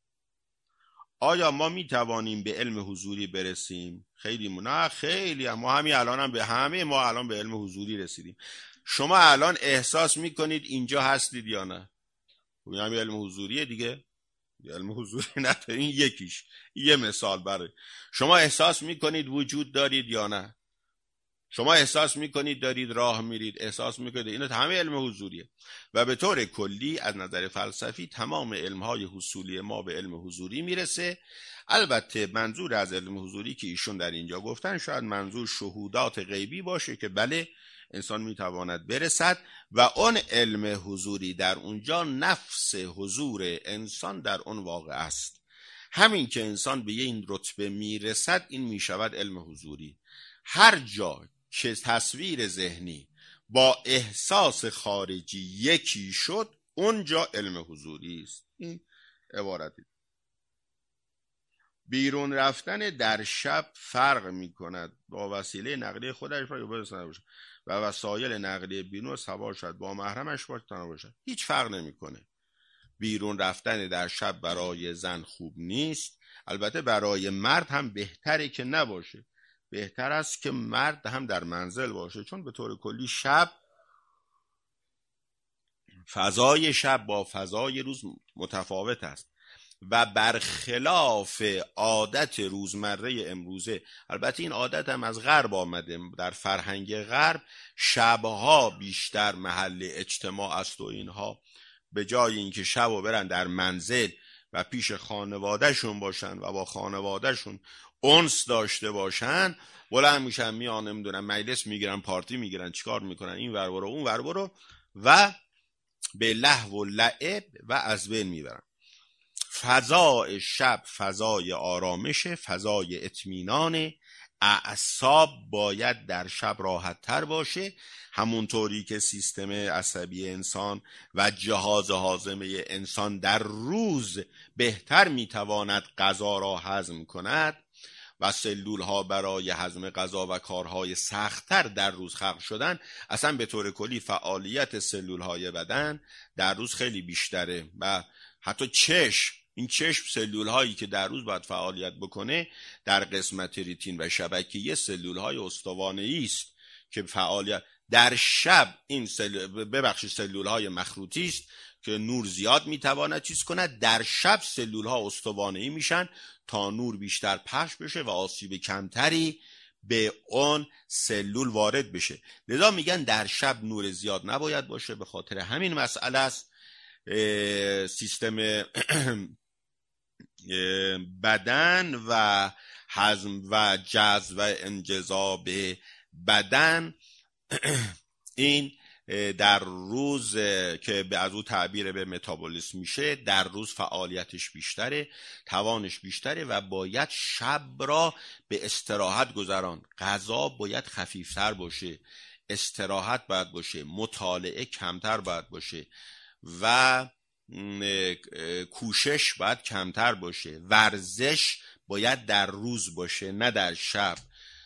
آیا ما می توانیم به علم حضوری برسیم؟ خیلی نه خیلی ما همین الان هم به همه ما الان به علم حضوری رسیدیم. شما الان احساس می کنید اینجا هستید یا نه؟ همین علم حضوریه دیگه. علم حضوری ندارین یکیش. یه مثال برای شما احساس می کنید وجود دارید یا نه؟ شما احساس میکنید دارید راه میرید، احساس میکنید، اینو همه علم حضوریه. و به طور کلی از نظر فلسفی تمام علمهای حصولی ما به علم حضوری میرسه. البته منظور از علم حضوری که ایشون در اینجا گفتن شاید منظور شهودات غیبی باشه که بله انسان میتواند برسد، و اون علم حضوری در اونجا نفس حضور انسان در اون واقع است. همین که انسان به این رتبه میرسد این میشود علم حضوری. هر جا که تصویر ذهنی با احساس خارجی یکی شد اونجا علم حضوری است. این عبارتی. بیرون رفتن در شب فرق می کند با وسیله نقلیه خودش و وسایل نقلیه بیرون سوار شد با محرمش باشه، هیچ فرق نمی کنه. بیرون رفتن در شب برای زن خوب نیست، البته برای مرد هم بهتره که نباشه. بهتر است که مرد هم در منزل باشه، چون به طور کلی شب، فضای شب با فضای روز متفاوت است و برخلاف عادت روزمره امروزه. البته این عادت هم از غرب آمده. در فرهنگ غرب شبها بیشتر محل اجتماع است و اینها به جای اینکه شبو برن در منزل و پیش خانوادهشون باشن و با خانوادهشون انس داشته باشن، بلند میشن میان نمیدونم مجلس میگیرن، پارتی میگیرن، چیکار میکنن، این ور برو اون ور برو و به لهو و لعب و از بین میبرن. فضای شب فضای آرامشه، فضای اطمینان. اعصاب باید در شب راحت تر باشه، همونطوری که سیستم عصبی انسان و جهاز هاضمه انسان در روز بهتر میتواند غذا را هضم کند و سلول ها برای هضم غذا و کارهای سخت‌تر در روز خلق شدن. اصلا به طور کلی فعالیت سلول های بدن در روز خیلی بیشتره و حتی چشم، این چشم سلول هایی که در روز باید فعالیت بکنه در قسمت ریتین و شبکیه سلول های استوانه‌ای است که فعالیت در شب این سلول ببخشید سلول های مخروطی است که نور زیاد میتواند چیز کند. در شب سلول ها استوانه‌ای میشن تا نور بیشتر پخش بشه و آسیب کمتری به اون سلول وارد بشه. لذا میگن در شب نور زیاد نباید باشه. به خاطر همین مسئله است سیستم بدن و هضم و جذب و انجذاب بدن این در روز که به از او تعبیر به متابولیسم میشه، در روز فعالیتش بیشتره، توانش بیشتره و باید شب را به استراحت گذران. غذا باید خفیفتر باشه، استراحت باید باشه، مطالعه کمتر باید باشه و کوشش باید کمتر باشه. ورزش باید در روز باشه نه در شب.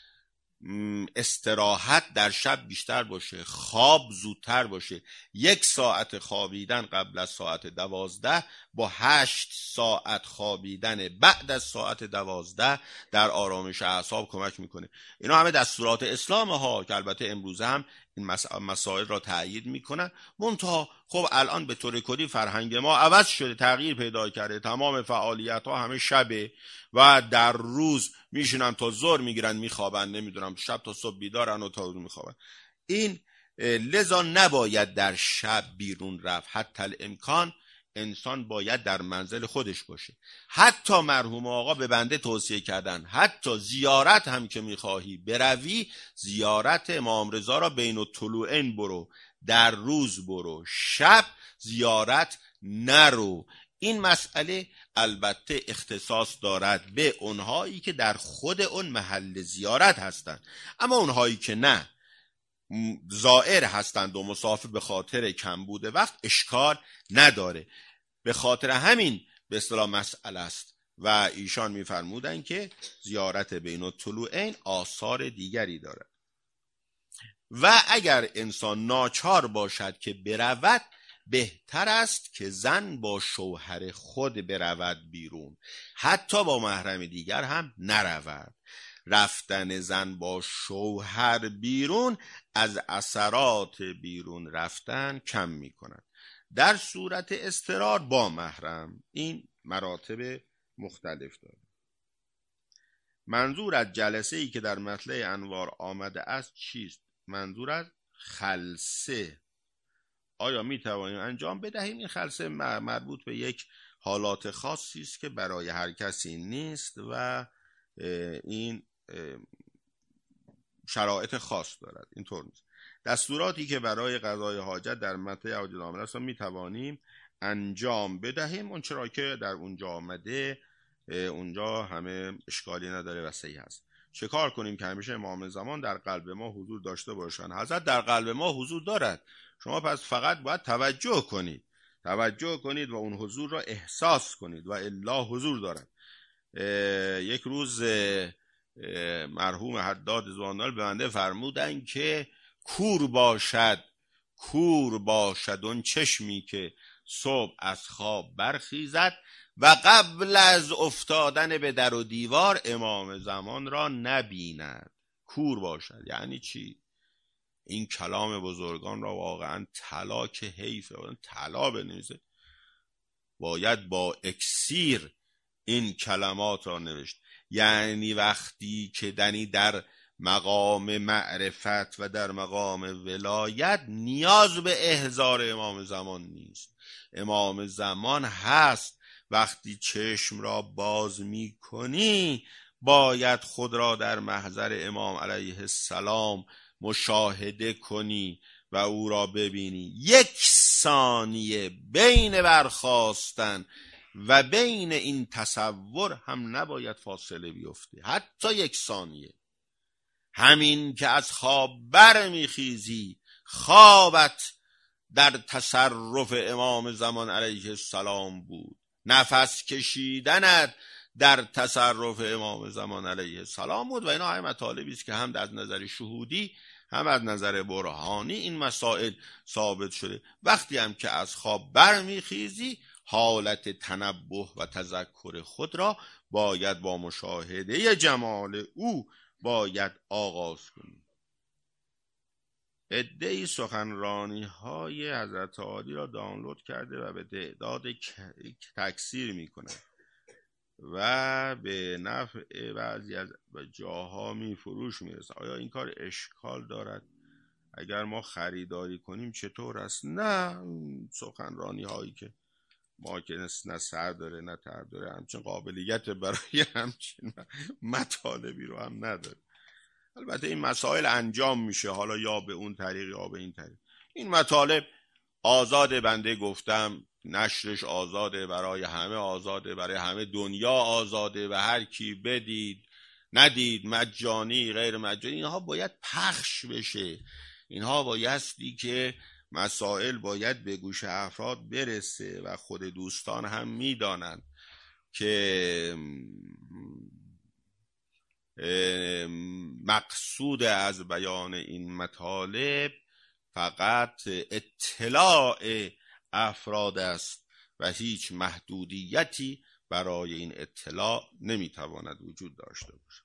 استراحت در شب بیشتر باشه، خواب زودتر باشه. یک ساعت خوابیدن قبل از ساعت دوازده با هشت ساعت خوابیدن بعد از ساعت دوازده در آرامش اعصاب کمک میکنه. اینا همه دستورات اسلام ها که البته امروزه هم این مسائل را تأیید میکنن. منتها خب الان به طور کلی فرهنگ ما عوض شده، تغییر پیدا کرده. تمام فعالیت ها همه شبه و در روز میشینن تا ظهر میگیرن میخوابن، نمیدونم شب تا صبح بیدارن و تا روز میخوابن. این لذا نباید در شب بیرون رفت. حتی الامکان انسان باید در منزل خودش باشه. حتی مرحوم آقا به بنده توصیه کردن حتی زیارت هم که میخواهی بروی، زیارت امام رضا را بین الطلوعین برو، در روز برو، شب زیارت نرو. این مسئله البته اختصاص دارد به اونهایی که در خود اون محل زیارت هستند، اما اونهایی که نه زائر هستند و مسافر به خاطر کمبود وقت اشکال نداره. به خاطر همین به اصطلاح مسئله است و ایشان میفرمودند که زیارت بین الطلوعین آثار دیگری دارد و اگر انسان ناچار باشد که برود، بهتر است که زن با شوهر خود برود بیرون، حتی با محرم دیگر هم نرود. رفتن زن با شوهر بیرون از اثرات بیرون رفتن کم می کند. در صورت اضطرار با محرم این مراتب مختلف دارد. منظور از جلسه ای که در مطلع انوار آمده است چیست؟ منظور از خلسه. آیا می توانیم انجام بدهیم؟ این خلسه مربوط به یک حالات خاصی است که برای هر کسی نیست و این شرایط خاص دارد. اینطور نیست. دستوراتی که برای قضای حاجت در مطلع عاجل آمده است می توانیم انجام بدهیم. اون چرا که در اونجا آمده اونجا همه اشکالی نداره و صحیح است. چه کار کنیم که همیشه امام زمان در قلب ما حضور داشته باشند؟ حضرت در قلب ما حضور دارد، شما پس فقط باید توجه کنید توجه کنید و اون حضور را احساس کنید و الا حضور دارد. یک روز مرحوم حداد زوانال به بنده فرمودن که کور باشد کور باشد اون چشمی که صبح از خواب برخیزد و قبل از افتادن به در و دیوار امام زمان را نبیند. کور باشد یعنی چی؟ این کلام بزرگان را واقعا طلا که حیفه، طلا بنویسه، باید با اکسیر این کلمات را نوشت. یعنی وقتی که دنی در مقام معرفت و در مقام ولایت نیاز به احضار امام زمان نیست. امام زمان هست. وقتی چشم را باز می کنی باید خود را در محضر امام علیه السلام مشاهده کنی و او را ببینی. یک ثانیه بین برخاستن و بین این تصور هم نباید فاصله بیفته، حتی یک ثانیه. همین که از خواب برمیخیزی خوابت در تصرف امام زمان علیه السلام بود، نفس کشیدنت در تصرف امام زمان علیه السلام بود و اینا همه مطالبی است که هم از نظر شهودی هم از نظر برهانی این مسائل ثابت شده. وقتی هم که از خواب برمیخیزی حالت تنبه و تذکر خود را باید با مشاهده جمال او باید آغاز کنی. عده‌ای سخنرانی های حضرت عالی را دانلود کرده و به تعداد تکثیر میکنه و به نفع بعضی از جاها می فروش میرسه. آیا این کار اشکال دارد؟ اگر ما خریداری کنیم چطور است؟ نه، سخنرانی هایی که ما که نه سر داره نه تر داره همچین قابلیت برای همچین مطالبی رو هم نداره. البته این مسائل انجام میشه، حالا یا به اون طریق یا به این طریق. این مطالب آزاده، بنده گفتم نشرش آزاده، برای همه آزاده، برای همه دنیا آزاده و هر کی بدید ندید، مجانی غیر مجانی، اینها باید پخش بشه. اینها بایستی که مسائل باید به گوش افراد برسه و خود دوستان هم میدانند که مقصود از بیان این مطالب فقط اطلاع افراد است و هیچ محدودیتی برای این اطلاع نمیتواند وجود داشته باشد.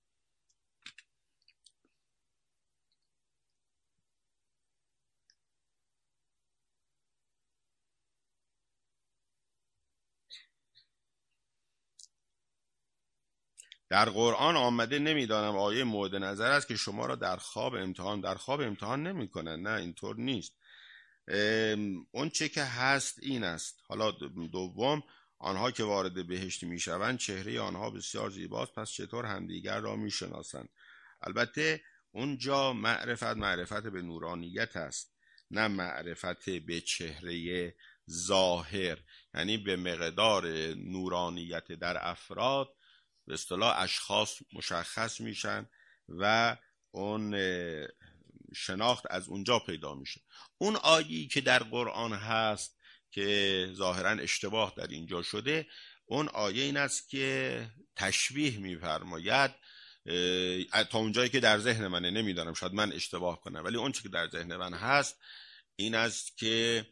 در قرآن آمده نمیدانم آیه مورد نظر است که شما را در خواب امتحان در خواب امتحان نمی کنن. نه، اینطور نیست. اون چه که هست این است. حالا دوم، آنها که وارد بهشت می شوند چهره آنها بسیار زیباست، پس چطور همدیگر را می شناسند؟ البته اونجا معرفت معرفت به نورانیت است، نه معرفت به چهره ظاهر. یعنی به مقدار نورانیت در افراد به اصطلاح اشخاص مشخص میشن و اون شناخت از اونجا پیدا میشه. اون آیه‌ای که در قرآن هست که ظاهرا اشتباه در اینجا شده، اون آیه این است که تشبیه میفرماید، تا اونجایی که در ذهن منه، نمیدانم شاید من اشتباه کنم، ولی اون چیزی که در ذهن من هست این است که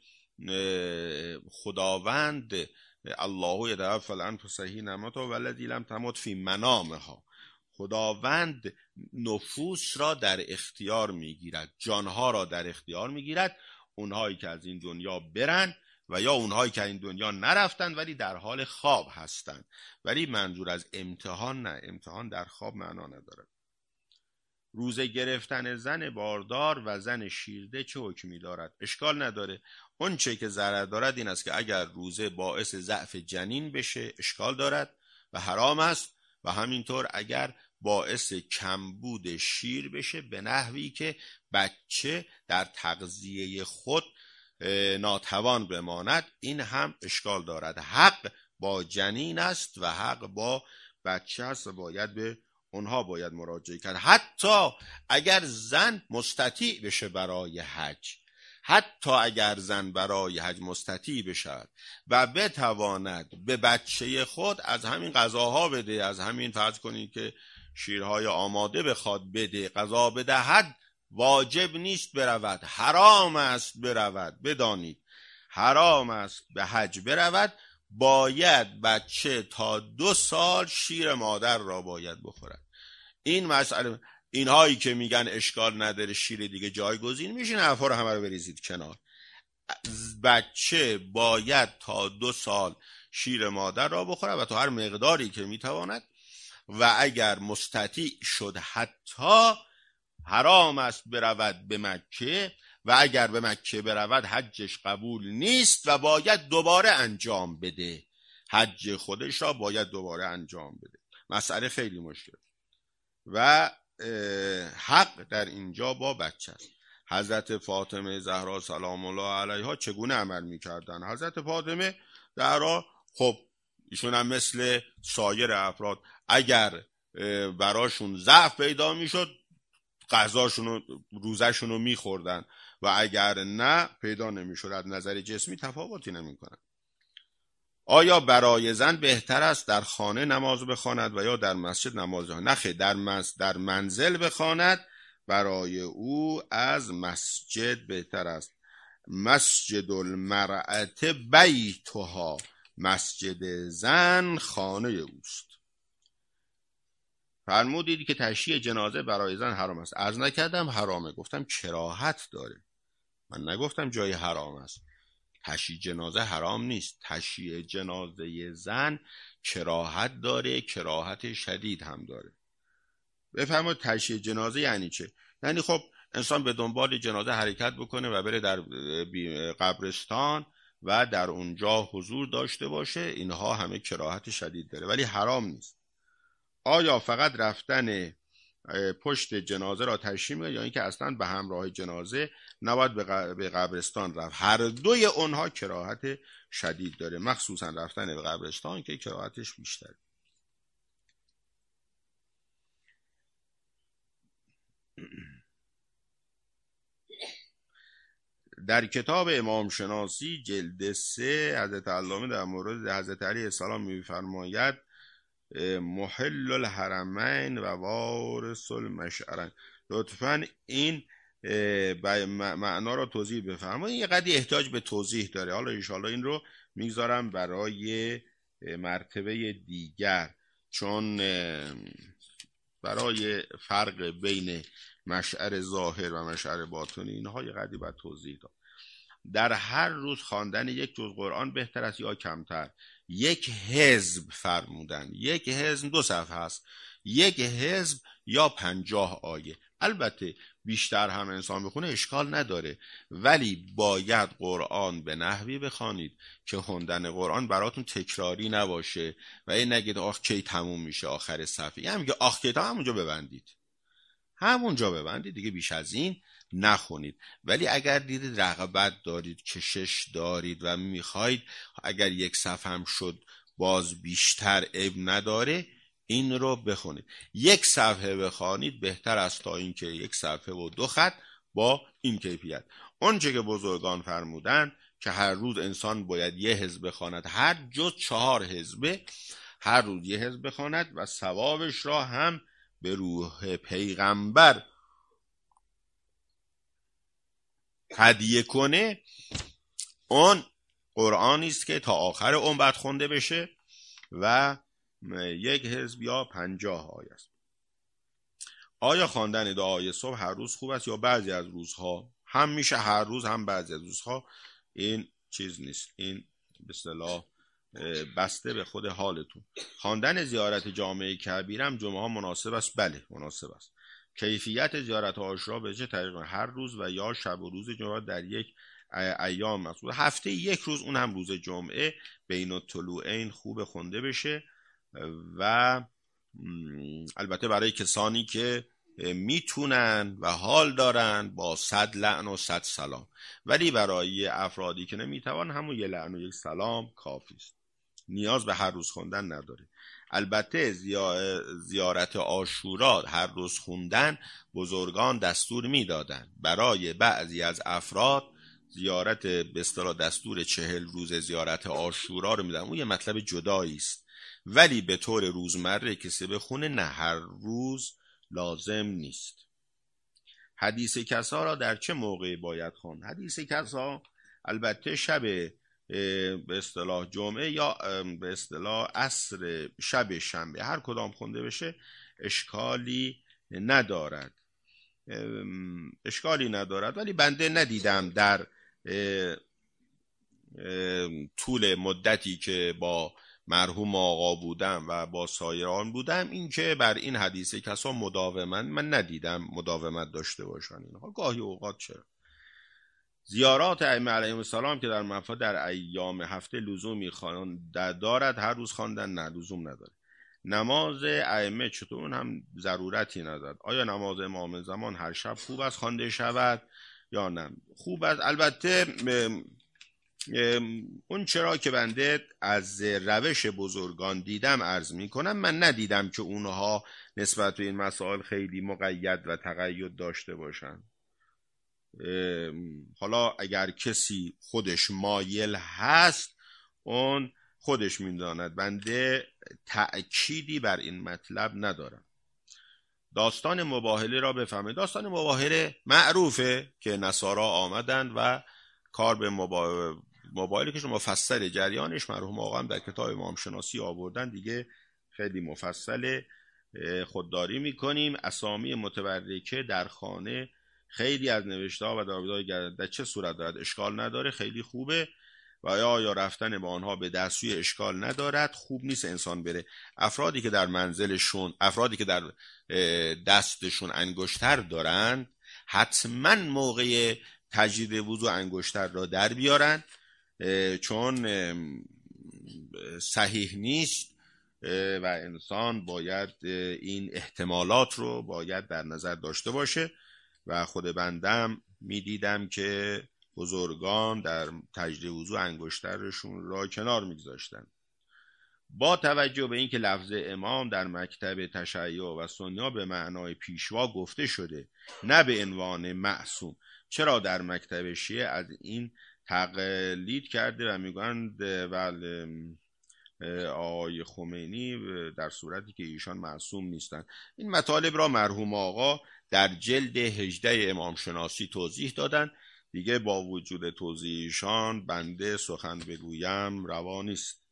خداوند الله یتوفی الانفس حین موتها والتی لم تمت فی منامها، خداوند نفوس را در اختیار میگیرد، جانها را در اختیار میگیرد، اونهایی که از این دنیا برن و و یا اونهایی که این دنیا نرفتن ولی در حال خواب هستن. ولی منظور از امتحان نه، امتحان در خواب معنا نداره. روزه گرفتن زن باردار و زن شیرده چه حکمی دارد؟ اشکال نداره. اون چه که ضرر دارد این است که اگر روزه باعث ضعف جنین بشه اشکال دارد و حرام است، و همینطور اگر باعث کمبود شیر بشه به نحوی که بچه در تغذیه خود ناتوان بماند، این هم اشکال دارد. حق با جنین است و حق با بچه است و باید به اونها باید مراجعه کرد. حتی اگر زن مستطیع بشه برای حج، حتی اگر زن برای حج مستطیع بشود و بتواند به بچه خود از همین غذاها بده، از همین فرض کنید که شیرهای آماده بخواد بده، غذا بدهد، واجب نیست برود، حرام است برود. بدانید حرام است به حج برود. باید بچه تا دو سال شیر مادر را باید بخورد. این مسئله، اینهایی که میگن اشکال نداره شیر دیگه جایگزین میشه، حرفا رو همه رو بریزید کنار. بچه باید تا دو سال شیر مادر را بخوره و تا هر مقداری که میتواند، و اگر مستطیع شد حتی حرام است برود به مکه، و اگر به مکه برود حجش قبول نیست و باید دوباره انجام بده، حج خودش را باید دوباره انجام بده. مسئله خیلی مشکل و حق در اینجا با بچه است. حضرت فاطمه زهرا سلام الله علیها چگونه عمل میکردن؟ حضرت فاطمه زهرا خب ایشون هم مثل سایر افراد اگر براشون ضعف پیدا میشد غذاشون و روزشون رو میخوردن و اگر نه پیدا نمیشد. از نظر جسمی تفاوتی نمیکنن. آیا برای زن بهتر است در خانه نماز بخواند و یا در مسجد نماز بخواند؟ نه، در منزل در منزل بخواند برای او از مسجد بهتر است. مسجد المرأة بیتها، مسجد زن خانه اوست. فرمودید که تشییع جنازه برای زن حرام است. عرض نکردم حرامه، گفتم کراهت داره، من نگفتم جای حرام است. تشییع جنازه حرام نیست، تشییع جنازه زن کراهت داره، کراهت شدید هم داره. بفرمایید تشییع جنازه یعنی چه؟ یعنی خب انسان به دنبال جنازه حرکت بکنه و بره در قبرستان و در اونجا حضور داشته باشه، اینها همه کراهت شدید داره ولی حرام نیست. آیا فقط رفتن پشت جنازه را تشییع می‌کنه یا اینکه اصلا به همراه جنازه نباید به قبرستان رفت؟ هر دوی اونها کراهت شدید داره، مخصوصا رفتن به قبرستان که کراهتش بیشتره. در کتاب امام شناسی جلد سه حضرت علامه در مورد حضرت علیه السلام می‌فرماید محل الحرمین و وارث المشعرین. لطفاً این معنا رو توضیح بفرمایید. یه قدری احتیاج به توضیح داره، حالا انشاءالله این رو میگذارم برای مرتبه دیگر، چون برای فرق بین مشعر ظاهر و مشعر باطنی اینها یه قدری باید توضیح داد. در هر روز خواندن یک جزء قرآن بهتر است یا کمتر؟ یک حزب فرمودن، یک حزب دو صفحه است، یک حزب یا پنجاه آیه. البته بیشتر هم انسان بخونه اشکال نداره، ولی باید قرآن به نحوی بخوانید که خوندن قرآن براتون تکراری نباشه و این نگید آخ کی تموم میشه آخر صفحه، یعنی میگه آخ کی تا همونجا ببندید، همونجا ببندید دیگه، بیش از این نخونید. ولی اگر دیدید رغبت دارید، کشش دارید و میخواید اگر یک صفحه هم شد باز بیشتر عیب نداره، این رو بخونید. یک صفحه بخوانید بهتر است تا اینکه یک صفحه و دو خط با این کیفیت. اونچه که بزرگان فرمودن که هر روز انسان باید یه حزب بخواند، هر جز چهار حزبه هر روز یه حزب بخواند و ثوابش را هم به روح پیغمبر هدیه کنه. اون قرآنی است که تا آخر عمر باید خونده بشه و یک حزب یا پنجاه آیه است. آیا خواندن دعای صبح هر روز خوب است یا بعضی از روزها؟ هم میشه هر روز هم بعضی از روزها. این چیز نیست، این به اصطلاح بسته به خود حالتون. خواندن زیارت جامعه کبیرم جمعه ها مناسب است؟ بله مناسب است. کیفیت زیارت عاشورا به چه طریق؟ هر روز و یا شب و روز جمعه در یک ایام مخصوص، هفته یک روز، اون هم روز جمعه بین الطلوعین خوب خونده بشه. و البته برای کسانی که میتونن و حال دارن با صد لعن و صد سلام، ولی برای افرادی که نمیتوان همون یه لعن و یک سلام کافی است، نیاز به هر روز خوندن نداره. البته زیارت عاشورا هر روز خوندن بزرگان دستور میدادن، برای بعضی از افراد زیارت به اصطلاح دستور چهل روز زیارت عاشورا رو میدن، اون یه مطلب جدایی است، ولی به طور روزمره کسی بخونه نه، هر روز لازم نیست. حدیث کسا را در چه موقعی باید خوند؟ حدیث کسا البته شب به اصطلاح جمعه یا به اصطلاح عصر شب شنبه، هر کدام خونده بشه اشکالی ندارد، اشکالی ندارد ولی بنده ندیدم در طول مدتی که با مرحوم آقا بودم و با سایران بودم این که بر این حدیث کسا مداومت من ندیدم مداومت داشته باشن. اینها گاهی اوقات چرا زیارات ائمه علیهم السلام که در مفاد در ایام هفته لزومی خواندن دارد، هر روز خواندن نه لزوم نداره. نماز ائمه چطور؟ اون هم ضرورتی ندارد. آیا نماز امام زمان هر شب خوب است خوانده شود یا نه؟ خوب است البته. اون چرا که بنده از روش بزرگان دیدم عرض می کنم، من ندیدم که اونها نسبت به این مسائل خیلی مقید و تقید داشته باشن. حالا اگر کسی خودش مایل هست اون خودش میداند، بنده تأکیدی بر این مطلب ندارم. داستان مباهله را بفهمید. داستان مباهله معروفه که نصارا آمدن و کار به مباهله مباهله که مفصل جریانش مرحوم آقا هم در کتاب امام شناسی آوردن، دیگه خیلی مفصله، خودداری میکنیم. اسامی متبرکه در خانه خیلی از نوشته ها و داویدهای گردن در چه صورت دارد اشکال نداره، خیلی خوبه و یا یا رفتن با آنها به دستوی اشکال ندارد. خوب نیست انسان بره، افرادی که در منزلشون، افرادی که در دستشون انگشتر دارن حتما موقع تجدید وضو انگشتر را در بیارن، چون صحیح نیست و انسان باید این احتمالات رو باید در نظر داشته باشه. و خود بندم میدیدم که بزرگان در تجدید وضو انگشترشون را کنار میگذاشتن. با توجه به اینکه لفظ امام در مکتب تشیع و سنی به معنای پیشوا گفته شده نه به عنوان معصوم، چرا در مکتب شیعه از این تقلید کرده و میگویند ول آقای خمینی در صورتی که ایشان معصوم نیستند؟ این مطالب را مرحوم آقا در جلد هجده امام شناسی توضیح دادن، دیگه با وجود توضیحشان بنده سخن بگویم روا نیست.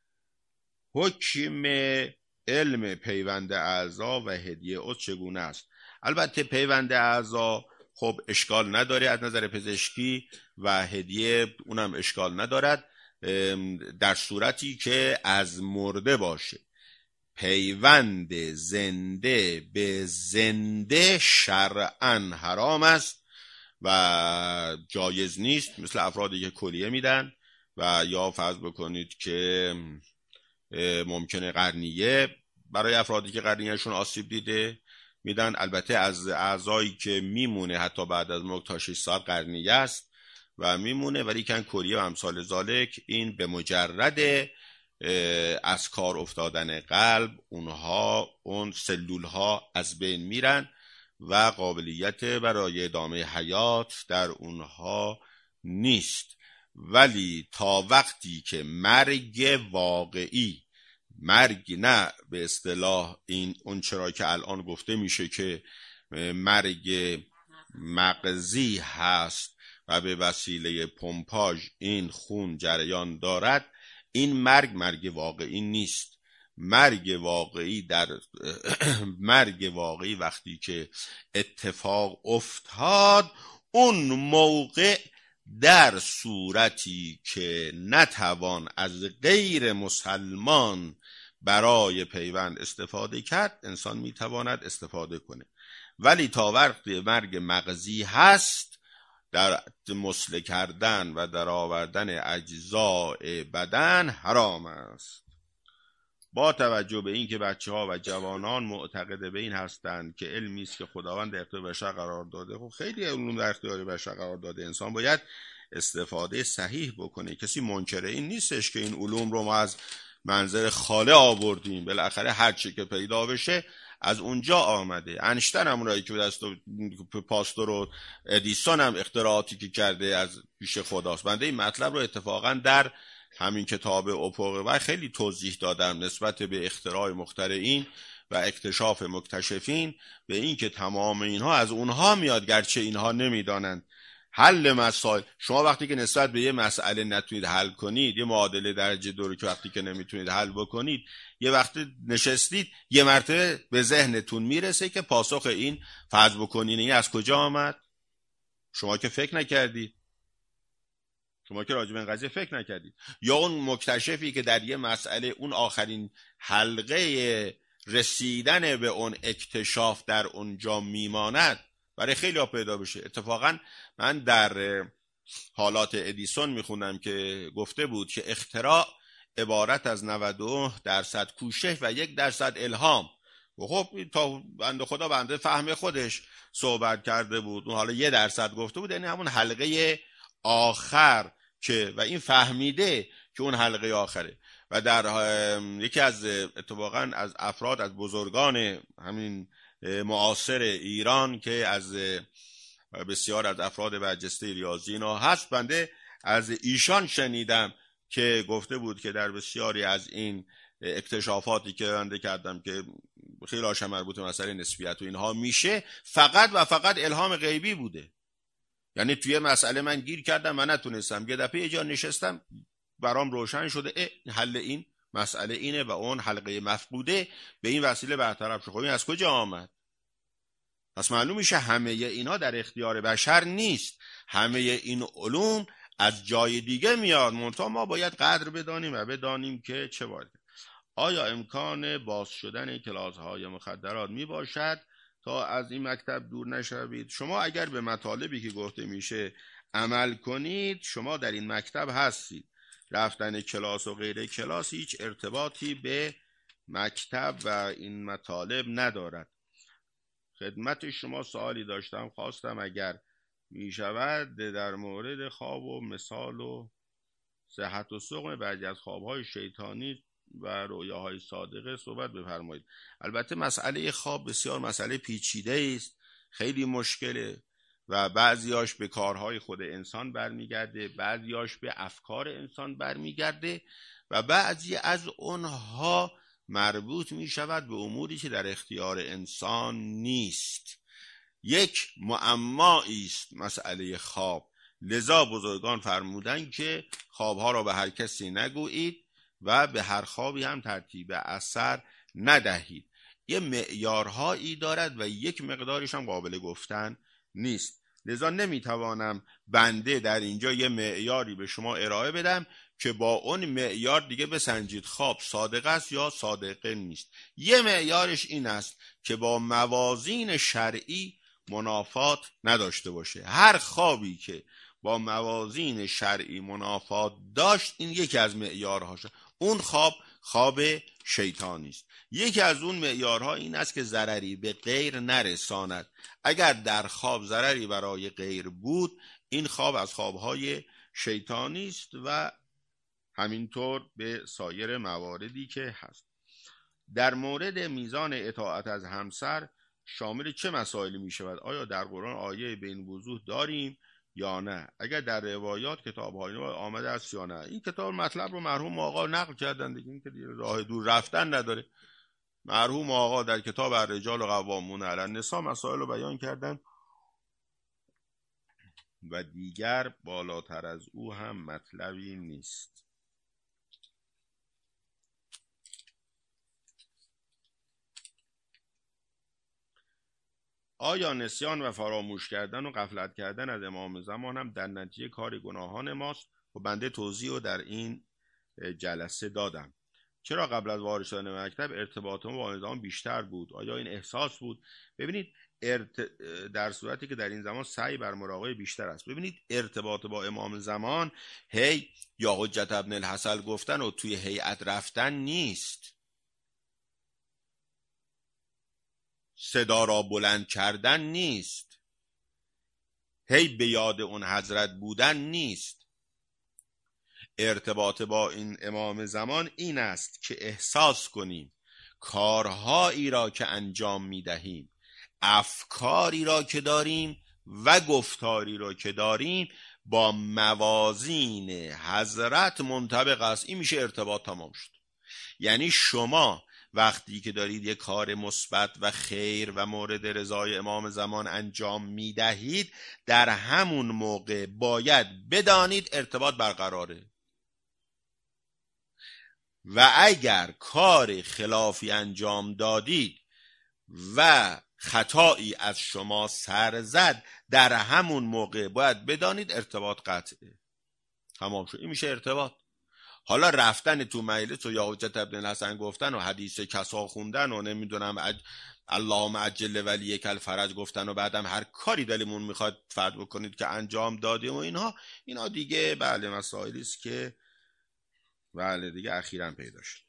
حکم علم پیوند اعضا و هدیه عضو چگونه است؟ البته پیوند اعضا خب اشکال نداره از نظر پزشکی و هدیه اونم اشکال ندارد در صورتی که از مرده باشه. پیوند زنده به زنده شرعاً حرام است و جایز نیست، مثل افرادی که کلیه میدن و یا فرض بکنید که ممکنه قرنیه برای افرادی که قرنیهشون آسیب دیده میدن. البته از اعضایی که میمونه حتی بعد از مرگ تا شش ساعت قرنیه است و میمونه، ولی کن کلیه و امثال ذالک این به مجرد از کار افتادن قلب اونها اون سلول ها از بین میرن و قابلیت برای ادامه حیات در اونها نیست. ولی تا وقتی که مرگ واقعی، مرگ نه به اصطلاح این اون چرا که الان گفته میشه که مرگ مغزی هست و به وسیله پمپاژ این خون جریان دارد، این مرگ مرگ واقعی نیست. مرگ واقعی در مرگ واقعی وقتی که اتفاق افتاد اون موقع در صورتی که نتوان از غیر مسلمان برای پیوند استفاده کرد، انسان میتواند استفاده کنه، ولی تا وقت مرگ مغزی هست در مسله کردن و در آوردن اجزاء بدن حرام است. با توجه به اینکه بچه‌ها و جوانان معتقد به این هستند که علمی است که خداوند در اختیار بشر قرار داده، خب خیلی علوم در اختیار بشر قرار داده، انسان باید استفاده صحیح بکنه. کسی منکر این نیستش که این علوم رو ما از منظر خاله آوردیم، بالاخره هر چی که پیدا بشه از اونجا آمده. انشتن هم اونایی که دست پاستور و ادیسون هم اختراعاتی که کرده از پیش خداست. بنده این مطلب رو اتفاقا در همین کتاب افق و خیلی توضیح دادم نسبت به اختراع مخترعین و اکتشاف مکتشفین، به این که تمام اینها از اونها میاد، گرچه اینها نمیدانند. حل مسائل، شما وقتی که نسبت به یه مسئله نتونید حل کنید، یه معادله درجه دو رو که وقتی که نمیتونید حل بکنید، یه وقتی نشستید یه مرتبه به ذهنتون میرسه که پاسخ این فرض بکنین این از کجا آمد؟ شما که فکر نکردید، شما که راجع به این قضیه فکر نکردید. یا اون مکتشفی که در یه مسئله اون آخرین حلقه رسیدن به اون اکتشاف در اونجا میماند، برای خیلی ها پیدا بشه. اتفاقا من در حالات ادیسون میخوندم که گفته بود که اختراع عبارت از نود و نه درصد کوشش و یک درصد الهام. و خب تا بنده خدا بنده فهم خودش صحبت کرده بود، اون حالا یه درصد گفته بود، یعنی همون حلقه آخر که، و این فهمیده که اون حلقه آخره. و در یکی از اتفاقا از افراد از بزرگان همین معاصر ایران که از بسیار از افراد برجسته ریاضی اینا هست، بنده از ایشان شنیدم که گفته بود که در بسیاری از این اکتشافاتی که بنده کردم که خیلی هاش مربوط به مسئله نسبیت و اینها میشه، فقط و فقط الهام غیبی بوده. یعنی توی مسئله من گیر کردم، من نتونستم، یه دفعه یه جا نشستم برام روشن شده حل این مسئله اینه و اون حلقه مفقوده به این وسیله برطرف شد. خب این از کجا آمد؟ پس معلوم میشه همه اینا در اختیار بشر نیست، همه این علوم از جای دیگه میاد، منتها ما باید قدر بدانیم و بدانیم که چه باید. آیا امکان باز شدن کلاس‌های مخدرات می باشد تا از این مکتب دور نشوید؟ شما اگر به مطالبی که گفته میشه عمل کنید، شما در این مکتب هستید. رفتن کلاس و غیر کلاس هیچ ارتباطی به مکتب و این مطالب ندارد. خدمت شما سوالی داشتم، خواستم اگر می شود در مورد خواب و مثال و صحت و سقم بعضی از خوابهای شیطانی و رویاهای صادقه صحبت بفرمایید. البته مسئله خواب بسیار مسئله پیچیده است، خیلی مشکله و بعضیاش به کارهای خود انسان برمیگرده، بعضیاش به افکار انسان برمیگرده و بعضی از اونها مربوط می شود به اموری که در اختیار انسان نیست. یک معمایی است مسئله خواب، لذا بزرگان فرمودن که خوابها را به هر کسی نگویید و به هر خوابی هم ترتیب اثر ندهید. یه معیارهایی دارد و یک مقدارش هم قابل گفتن نیست، لذا نمیتوانم بنده در اینجا یه معیاری به شما ارائه بدم که با اون معیار دیگه بسنجید خواب صادق است یا صادقه نیست. یه معیارش این است که با موازین شرعی منافات نداشته باشه. هر خوابی که با موازین شرعی منافات داشت، این یکی از معیارهاشه، اون خواب خواب شیطانی است. یکی از اون معیارها این است که ضرری به غیر نرساند. اگر در خواب ضرری برای غیر بود، این خواب از خوابهای شیطانی است و همینطور به سایر مواردی که هست. در مورد میزان اطاعت از همسر شامل چه مسائلی می شود؟ آیا در قرآن آیه به این وضوح داریم یا نه؟ اگر در روایات کتاب‌های آمده است یا نه؟ این کتاب مطلب رو مرحوم آقا نقل کردن دیگه، این که راه دور رفتن نداره. مرحوم آقا در کتاب الرجال قوامون علی النساء مسائل رو بیان کردن و دیگر بالاتر از او هم مطلبی نیست. آیا نسیان و فراموش کردن و غفلت کردن از امام زمان هم در نتیجه کار گناهان ماست؟ و بنده توضیح رو در این جلسه دادم. چرا قبل از وارد شدن مکتب ارتباط ما با نظام بیشتر بود؟ آیا این احساس بود؟ ببینید ارت... در صورتی که در این زمان سعی بر مراقبه بیشتر است. ببینید ارتباط با امام زمان هی یا حجت ابن الحسن گفتن و توی هیئت رفتن نیست، صدا را بلند کردن نیست، هی به یاد اون حضرت بودن نیست. ارتباط با این امام زمان این است که احساس کنیم کارهایی را که انجام می دهیم، افکاری را که داریم و گفتاری را که داریم با موازین حضرت منطبق است. این میشه ارتباط تمام شد. یعنی شما وقتی که دارید یک کار مثبت و خیر و مورد رضای امام زمان انجام می دهید، در همون موقع باید بدانید ارتباط برقراره. و اگر کار خلافی انجام دادید و خطایی از شما سر زد، در همون موقع باید بدانید ارتباط قطعه. تمام شد. این میشه ارتباط. حالا رفتن تو مجلس و یا حجت ابن الحسن گفتن و حدیث کسا خوندن و نمیدونم اج... اللهم عجل ولیک الفرج گفتن و بعدم هر کاری دلمون میخواد فرض بکنید که انجام دادیم و اینها اینا دیگه بله مسائلی است که بله دیگه اخیراً پیدا شد.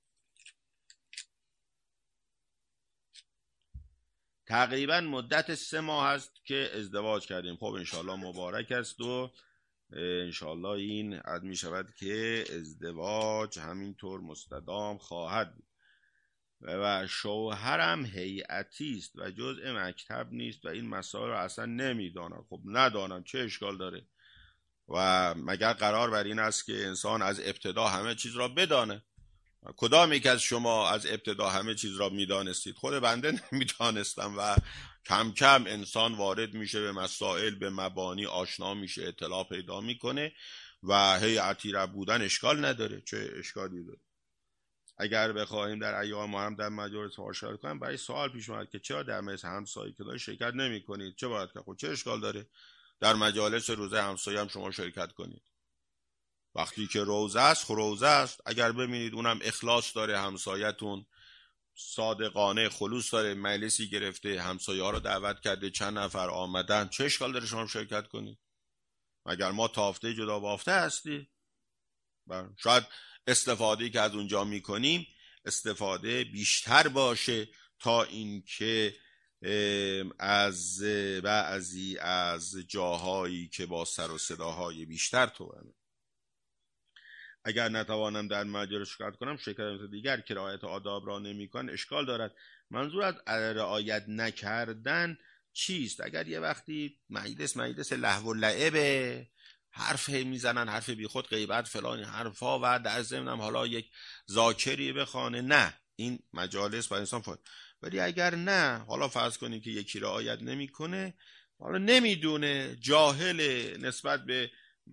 تقریبا مدت سه ماه هست که ازدواج کردیم. خب انشالله مبارک است و انشالله این عد می شود که ازدواج همینطور مستدام خواهد بود و شوهرم هیئتی است و جزء مکتب نیست و این مسائل رو اصلا نمیدانم. خب ندانم چه اشکال داره؟ و مگر قرار بر این است که انسان از ابتدا همه چیز را بدانه؟ کدام یک از شما از ابتدا همه چیز را میدانستید؟ خود بنده نمیدانستم و کم کم انسان وارد میشه به مسائل، به مبانی آشنا میشه، اطلاع پیدا میکنه و هیئتی را بودن اشکال نداره. چه اشکالی داره؟ اگر بخواهیم در ایام محرم در مجالس شرکت کنیم، برای سوال پیش اومد که چرا در مجلس همسایه که داره شرکت نمیکنید؟ چه باید که خب چه اشکال داره در مجالس روزه همسایه هم شما شرکت کنید؟ وقتی که روزه است خب روزه است. اگر ببینید اونم اخلاص داره، همسایتون صادقانه خلوص داره، مجلسی گرفته، همسایه ها رو دعوت کرده، چند نفر آمدن، چه اشکال داره شما شرکت کنید؟ مگر ما تافته جدا بافته هستی؟ شاید استفاده که از اونجا میکنیم استفاده بیشتر باشه تا اینکه از بعضی از جاهایی که با سر و صداهای بیشتر توانه. اگر نتوانم در مجلس شرکت کنم، شرکت دیگر که رعایت آداب را نمی‌کنند اشکال دارد. منظور از رعایت نکردن چیست؟ اگر یه وقتی مجلس مجلس لهو و لعبه، حرف میزنن، حرف بیخود، غیبت، فلان حرفا و در ضمن حالا یک ذاکری بخوانه، نه، این مجالس با انسان فاید. ولی اگر نه، حالا فرض کنید که یکی رعایت نمیکنه، حالا نمیدونه، جاهل نسبت به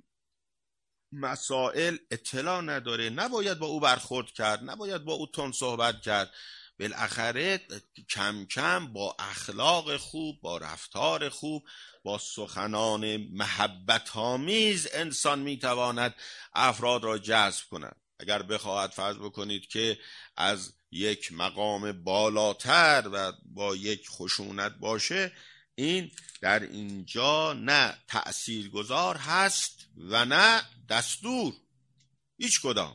مسائل اطلاع نداره، نباید با او برخورد کرد، نباید با او تون صحبت کرد. بالاخره کم کم با اخلاق خوب، با رفتار خوب، با سخنان محبت آمیز انسان میتواند افراد را جذب کند. اگر بخواهد فرض بکنید که از یک مقام بالاتر و با یک خشونت باشه، این در اینجا نه تأثیرگذار هست و نه دستور، هیچ کدام.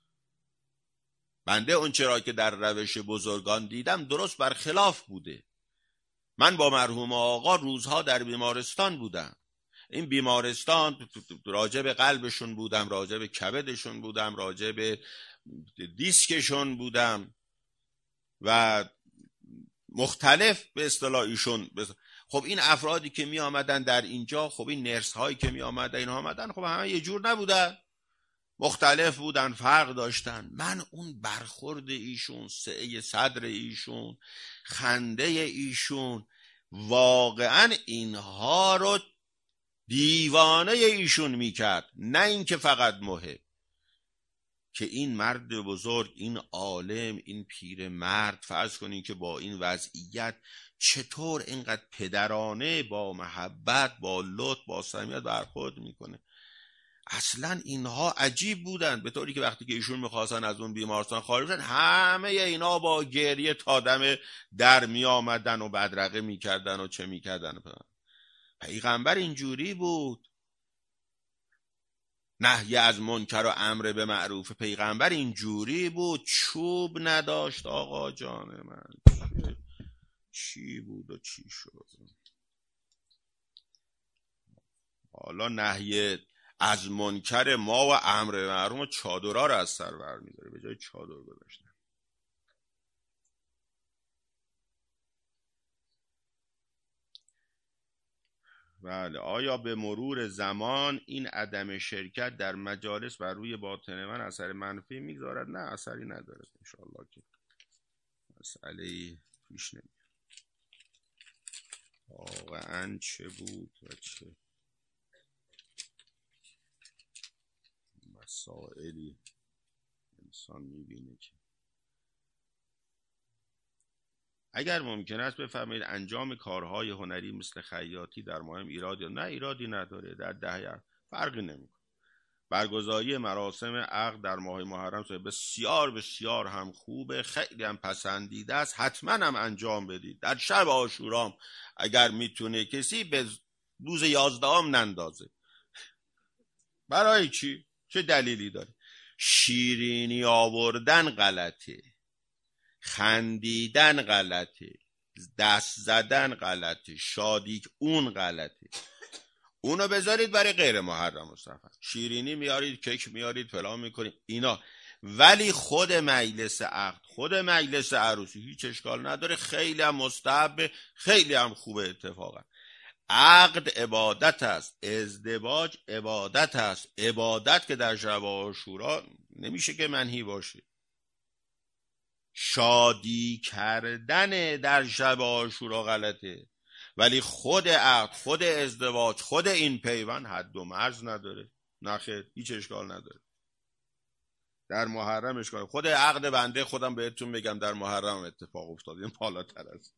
بنده اون چرا که در روش بزرگان دیدم درست برخلاف بوده. من با مرحوم آقا روزها در بیمارستان بودم. این بیمارستان راجع به قلبشون بودم، راجع به کبدشون بودم، راجع به دیسکشون بودم و مختلف به اصطلاح ایشون. خب این افرادی که می آمدن در اینجا، خب این نرس هایی که می آمدن، این آمدن، خب همه یه جور نبودن، مختلف بودن، فرق داشتن. من اون برخورد ایشون، سعه صدر ایشون، خنده ایشون، واقعا اینها رو دیوانه ایشون میکرد، نه اینکه فقط محب. که این مرد بزرگ، این عالم، این پیر مرد، فرض کنین که با این وضعیت چطور اینقدر پدرانه با محبت، با لطف، با صمیمیت برخورد میکنه. اصلا اینها عجیب بودن، به طوری که وقتی که ایشون میخواستن از اون بیمارستان خارج بشن، همه اینا با گریه تا دم در می آمدن و بدرقه میکردن و چه میکردن. پیغمبر اینجوری بود. نهی از منکر و امر به معروف پیغمبر اینجوری بود. چوب نداشت آقا جان من. چی بود و چی شد؟ حالا نهی از منکر ما و امر به معروف چادرها رو از سر بر می‌داره، به جای چادر گذاشتن. بله، آیا به مرور زمان این عدم شرکت در مجالس بر روی باطن من اثر منفی میگذارد؟ نه، اثری نداره انشاءالله که مسئله پیش نمیاد. واقعا چه بود و چه مسائلی انسان میبینه که اگر ممکن است بفرمایید انجام کارهای هنری مثل خیاطی در ماه ایرادی؟ نه، ایرادی نداره، در دهه فرقی نمیکنه. برگزاری مراسم عقد در ماه محرم بسیار بسیار هم خوبه، خیلی هم پسندیده است، حتما هم انجام بدید. در شب عاشورام اگر میتونه کسی به روز یازدهم نندازه. برای چی؟ چه دلیلی داره؟ شیرینی آوردن غلطه، خندیدن غلطه، دست زدن غلطه، شادی اون غلطه. اونو بذارید برای غیر محرم و سفر. شیرینی میارید، کیک میارید، فلان میکنید اینا، ولی خود مجلس عقد، خود مجلس عروسی هیچ اشکال نداره، خیلی هم مستحب، خیلی هم خوبه. اتفاقا عقد عبادت است، ازدواج عبادت است. عبادت که در شب عاشورا نمیشه که منهی باشه. شادی کردن در شب عاشورا غلطه، ولی خود عقد، خود ازدواج، خود این پیوند حد و مرز نداره. نخیر، هیچ اشکال نداره. در محرم اشکال. خود عقد بنده خودم بهتون بگم در محرم اتفاق افتاد، این بالاتر است.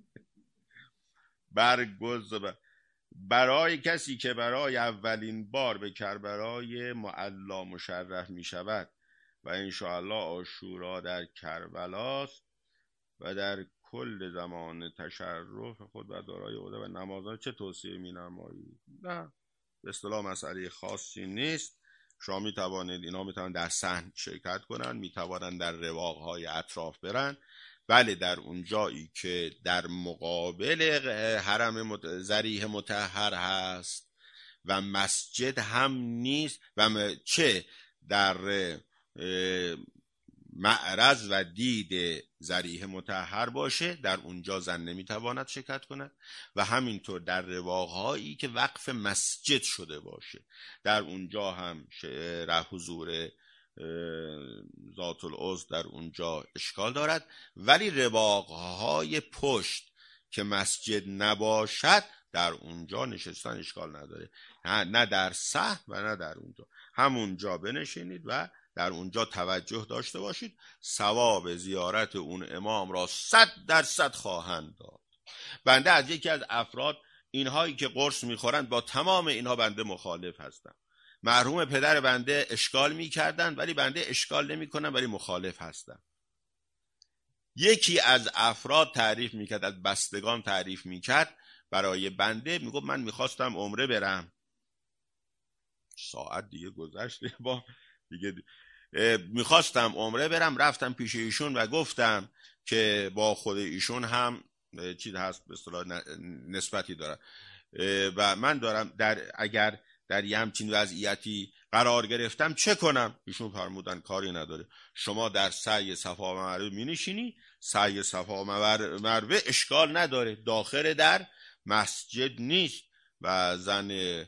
برگز برای کسی که برای اولین بار به کربلای معلا مشرف می شود و انشاءالله عاشورا در کربلاست و در کل زمان تشرف خود و دارای عهده و نمازان، چه توصیه می نمایید؟ نه، به اصطلاح مسئله خاصی نیست. شما می توانید، اینا می توانند در صحن شرکت کنند، می توانند در رواقهای اطراف برن. بله، در اون جایی که در مقابل حرم مت... ذریح مطهر هست و مسجد هم نیست و م... چه در معرض و دید ذریح مطهر باشه، در اونجا زن نمیتواند شرکت کند. و همینطور در رواقهایی که وقف مسجد شده باشه، در اونجا هم ره حضور ذات العضو در اونجا اشکال دارد. ولی رواقهای پشت که مسجد نباشد، در اونجا نشستن اشکال نداره، نه در صحن و نه در اونجا. همونجا بنشینید و در اونجا توجه داشته باشید. ثواب زیارت اون امام را صد درصد خواهند داد. بنده از یکی از افراد، اینهایی که قرص میخورند، با تمام اینها بنده مخالف هستم. مرحوم پدر بنده اشکال میکردن، ولی بنده اشکال نمی کنم، ولی مخالف هستم. یکی از افراد تعریف میکرد، از بستگان تعریف میکرد برای بنده، میگفت من میخواستم عمره برم. ساعت دیگه گذشته، با دیگه میخواستم عمره برم، رفتم پیش ایشون و گفتم که با خود ایشون هم چیز هست، به اصطلاح نسبتی داره و من دارم در اگر در یه همچین وضعیتی قرار گرفتم چه کنم؟ ایشون فرمودن کاری نداره، شما در سعی صفا و مروه می نشینی، سعی صفا و مروه اشکال نداره، داخل در مسجد نیست و زن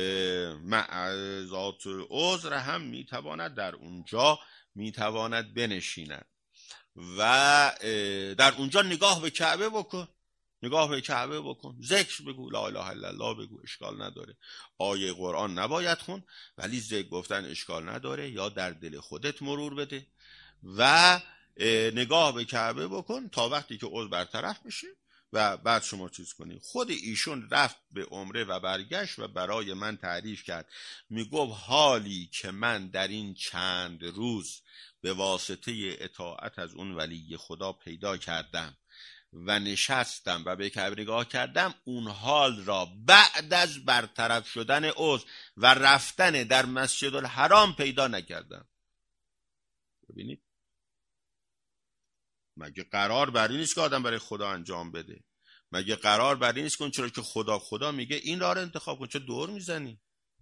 ذات عذر هم میتواند در اونجا میتواند بنشیند و در اونجا نگاه به کعبه بکن. نگاه به کعبه بکن، ذکر بگو، لا اله الا الله بگو، اشکال نداره. آیه قرآن نباید خون، ولی ذکر گفتن اشکال نداره. یا در دل خودت مرور بده و نگاه به کعبه بکن تا وقتی که عذر برطرف بشه و بعد شما چیز کنی. خود ایشون رفت به عمره و برگشت و برای من تعریف کرد، میگفت حالی که من در این چند روز به واسطه اطاعت از اون ولی خدا پیدا کردم و نشستم و به کعبه نگاه کردم، اون حال را بعد از برطرف شدن عذر و رفتن در مسجد الحرام پیدا نکردم. ببینید مگه قرار بر این نیست که آدم برای خدا انجام بده؟ مگه قرار بر این نیست که چرا که خدا خدا میگه این راه رو انتخاب کن، چه دور میزنی؟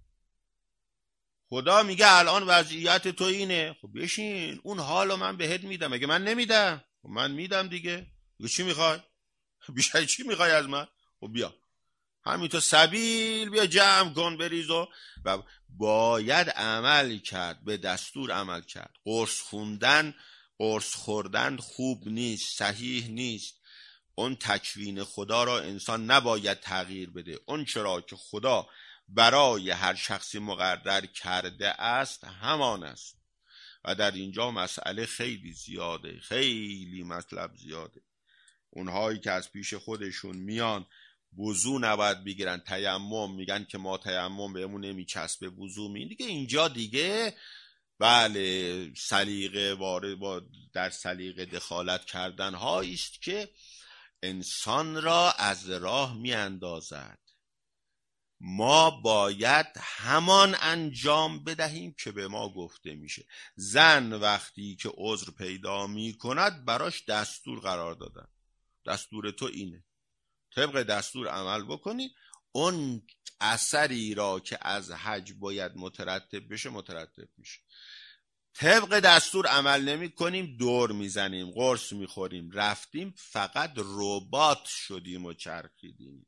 خدا میگه الان وضعیت تو اینه، خب بشین اون حالو من بهت میدم. مگه من نمیدم؟ من میدم دیگه. چی میخوای؟ بیشتر چی میخوای از من؟ خب بیا همینطور سبیل بیا جمع کن بریز و باید عمل کرد، به دستور عمل کرد. قرص خوندن، قرص خوردن خوب نیست، صحیح نیست. اون تکوین خدا را انسان نباید تغییر بده. اون چرا که خدا برای هر شخصی مقرر کرده است همان است و در اینجا مسئله خیلی زیاده، خیلی مطلب زیاده. اونهایی که از پیش خودشون میان وضو نباید بگیرن، تیمم میگن که ما تیمم بهمون نمیچسبه، وضو می دیگه اینجا دیگه بله سلیقه وارد با در سلیقه دخالت کردن هایی است که انسان را از راه میاندازد. ما باید همان انجام بدهیم که به ما گفته میشه. زن وقتی که عذر پیدا میکند براش دستور قرار دادن، دستور تو اینه، طبق دستور عمل بکنی. اون اثری را که از حج باید مترتب بشه مترتب میشه. طبق دستور عمل نمی کنیم، دور میزنیم، قرص میخوریم، رفتیم فقط ربات شدیم و چرخیدیم.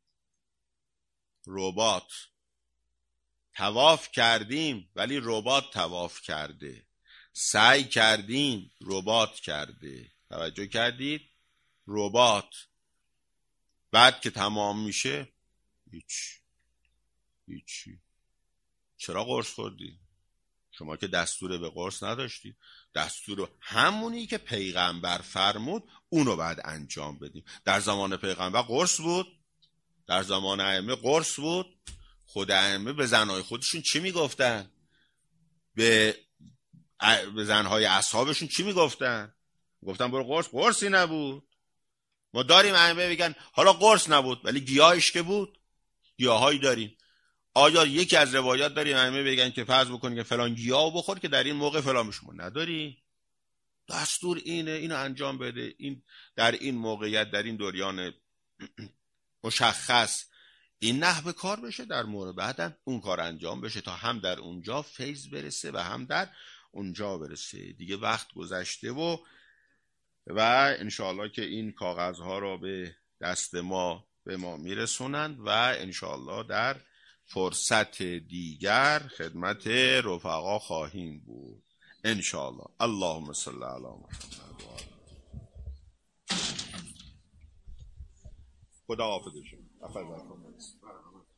ربات طواف کردیم ولی ربات طواف کرده، سعی کردیم ربات کرده. توجه کردید؟ ربات بعد که تمام میشه هیچ هیچی. چرا قرص خوردی؟ شما که دستور به قرص نداشتی. دستور همونی که پیغمبر فرمود اونو بعد انجام بدیم. در زمان پیغمبر قرص بود، در زمان ائمه قرص بود. خود ائمه به زنهای خودشون چی میگفتن؟ به به زنهای اصحابشون چی میگفتن؟ گفتن برو قرص. قرصی نبود. ما داریم ائمه بگن حالا قرص نبود ولی گیاهش که بود، گیاهایی داریم. آیا یکی از روایات داریم ائمه بگن که فرض بکنید که فلان گیاهو بخور که در این موقع فلان میشه؟ نداری. دستور اینه، اینو انجام بده، این در این موقعیت در این دوریان مشخص این نحوه کار بشه، در مورد بعدم اون کار انجام بشه تا هم در اونجا فیض برسه و هم در اونجا برسه. دیگه وقت گذشته و و انشاءالله که این کاغذها را به دست ما به ما میرسونند و انشاءالله در فرصت دیگر خدمت رفقا خواهیم بود انشاءالله. اللهم صل علی محمد. خدا حافظ شما.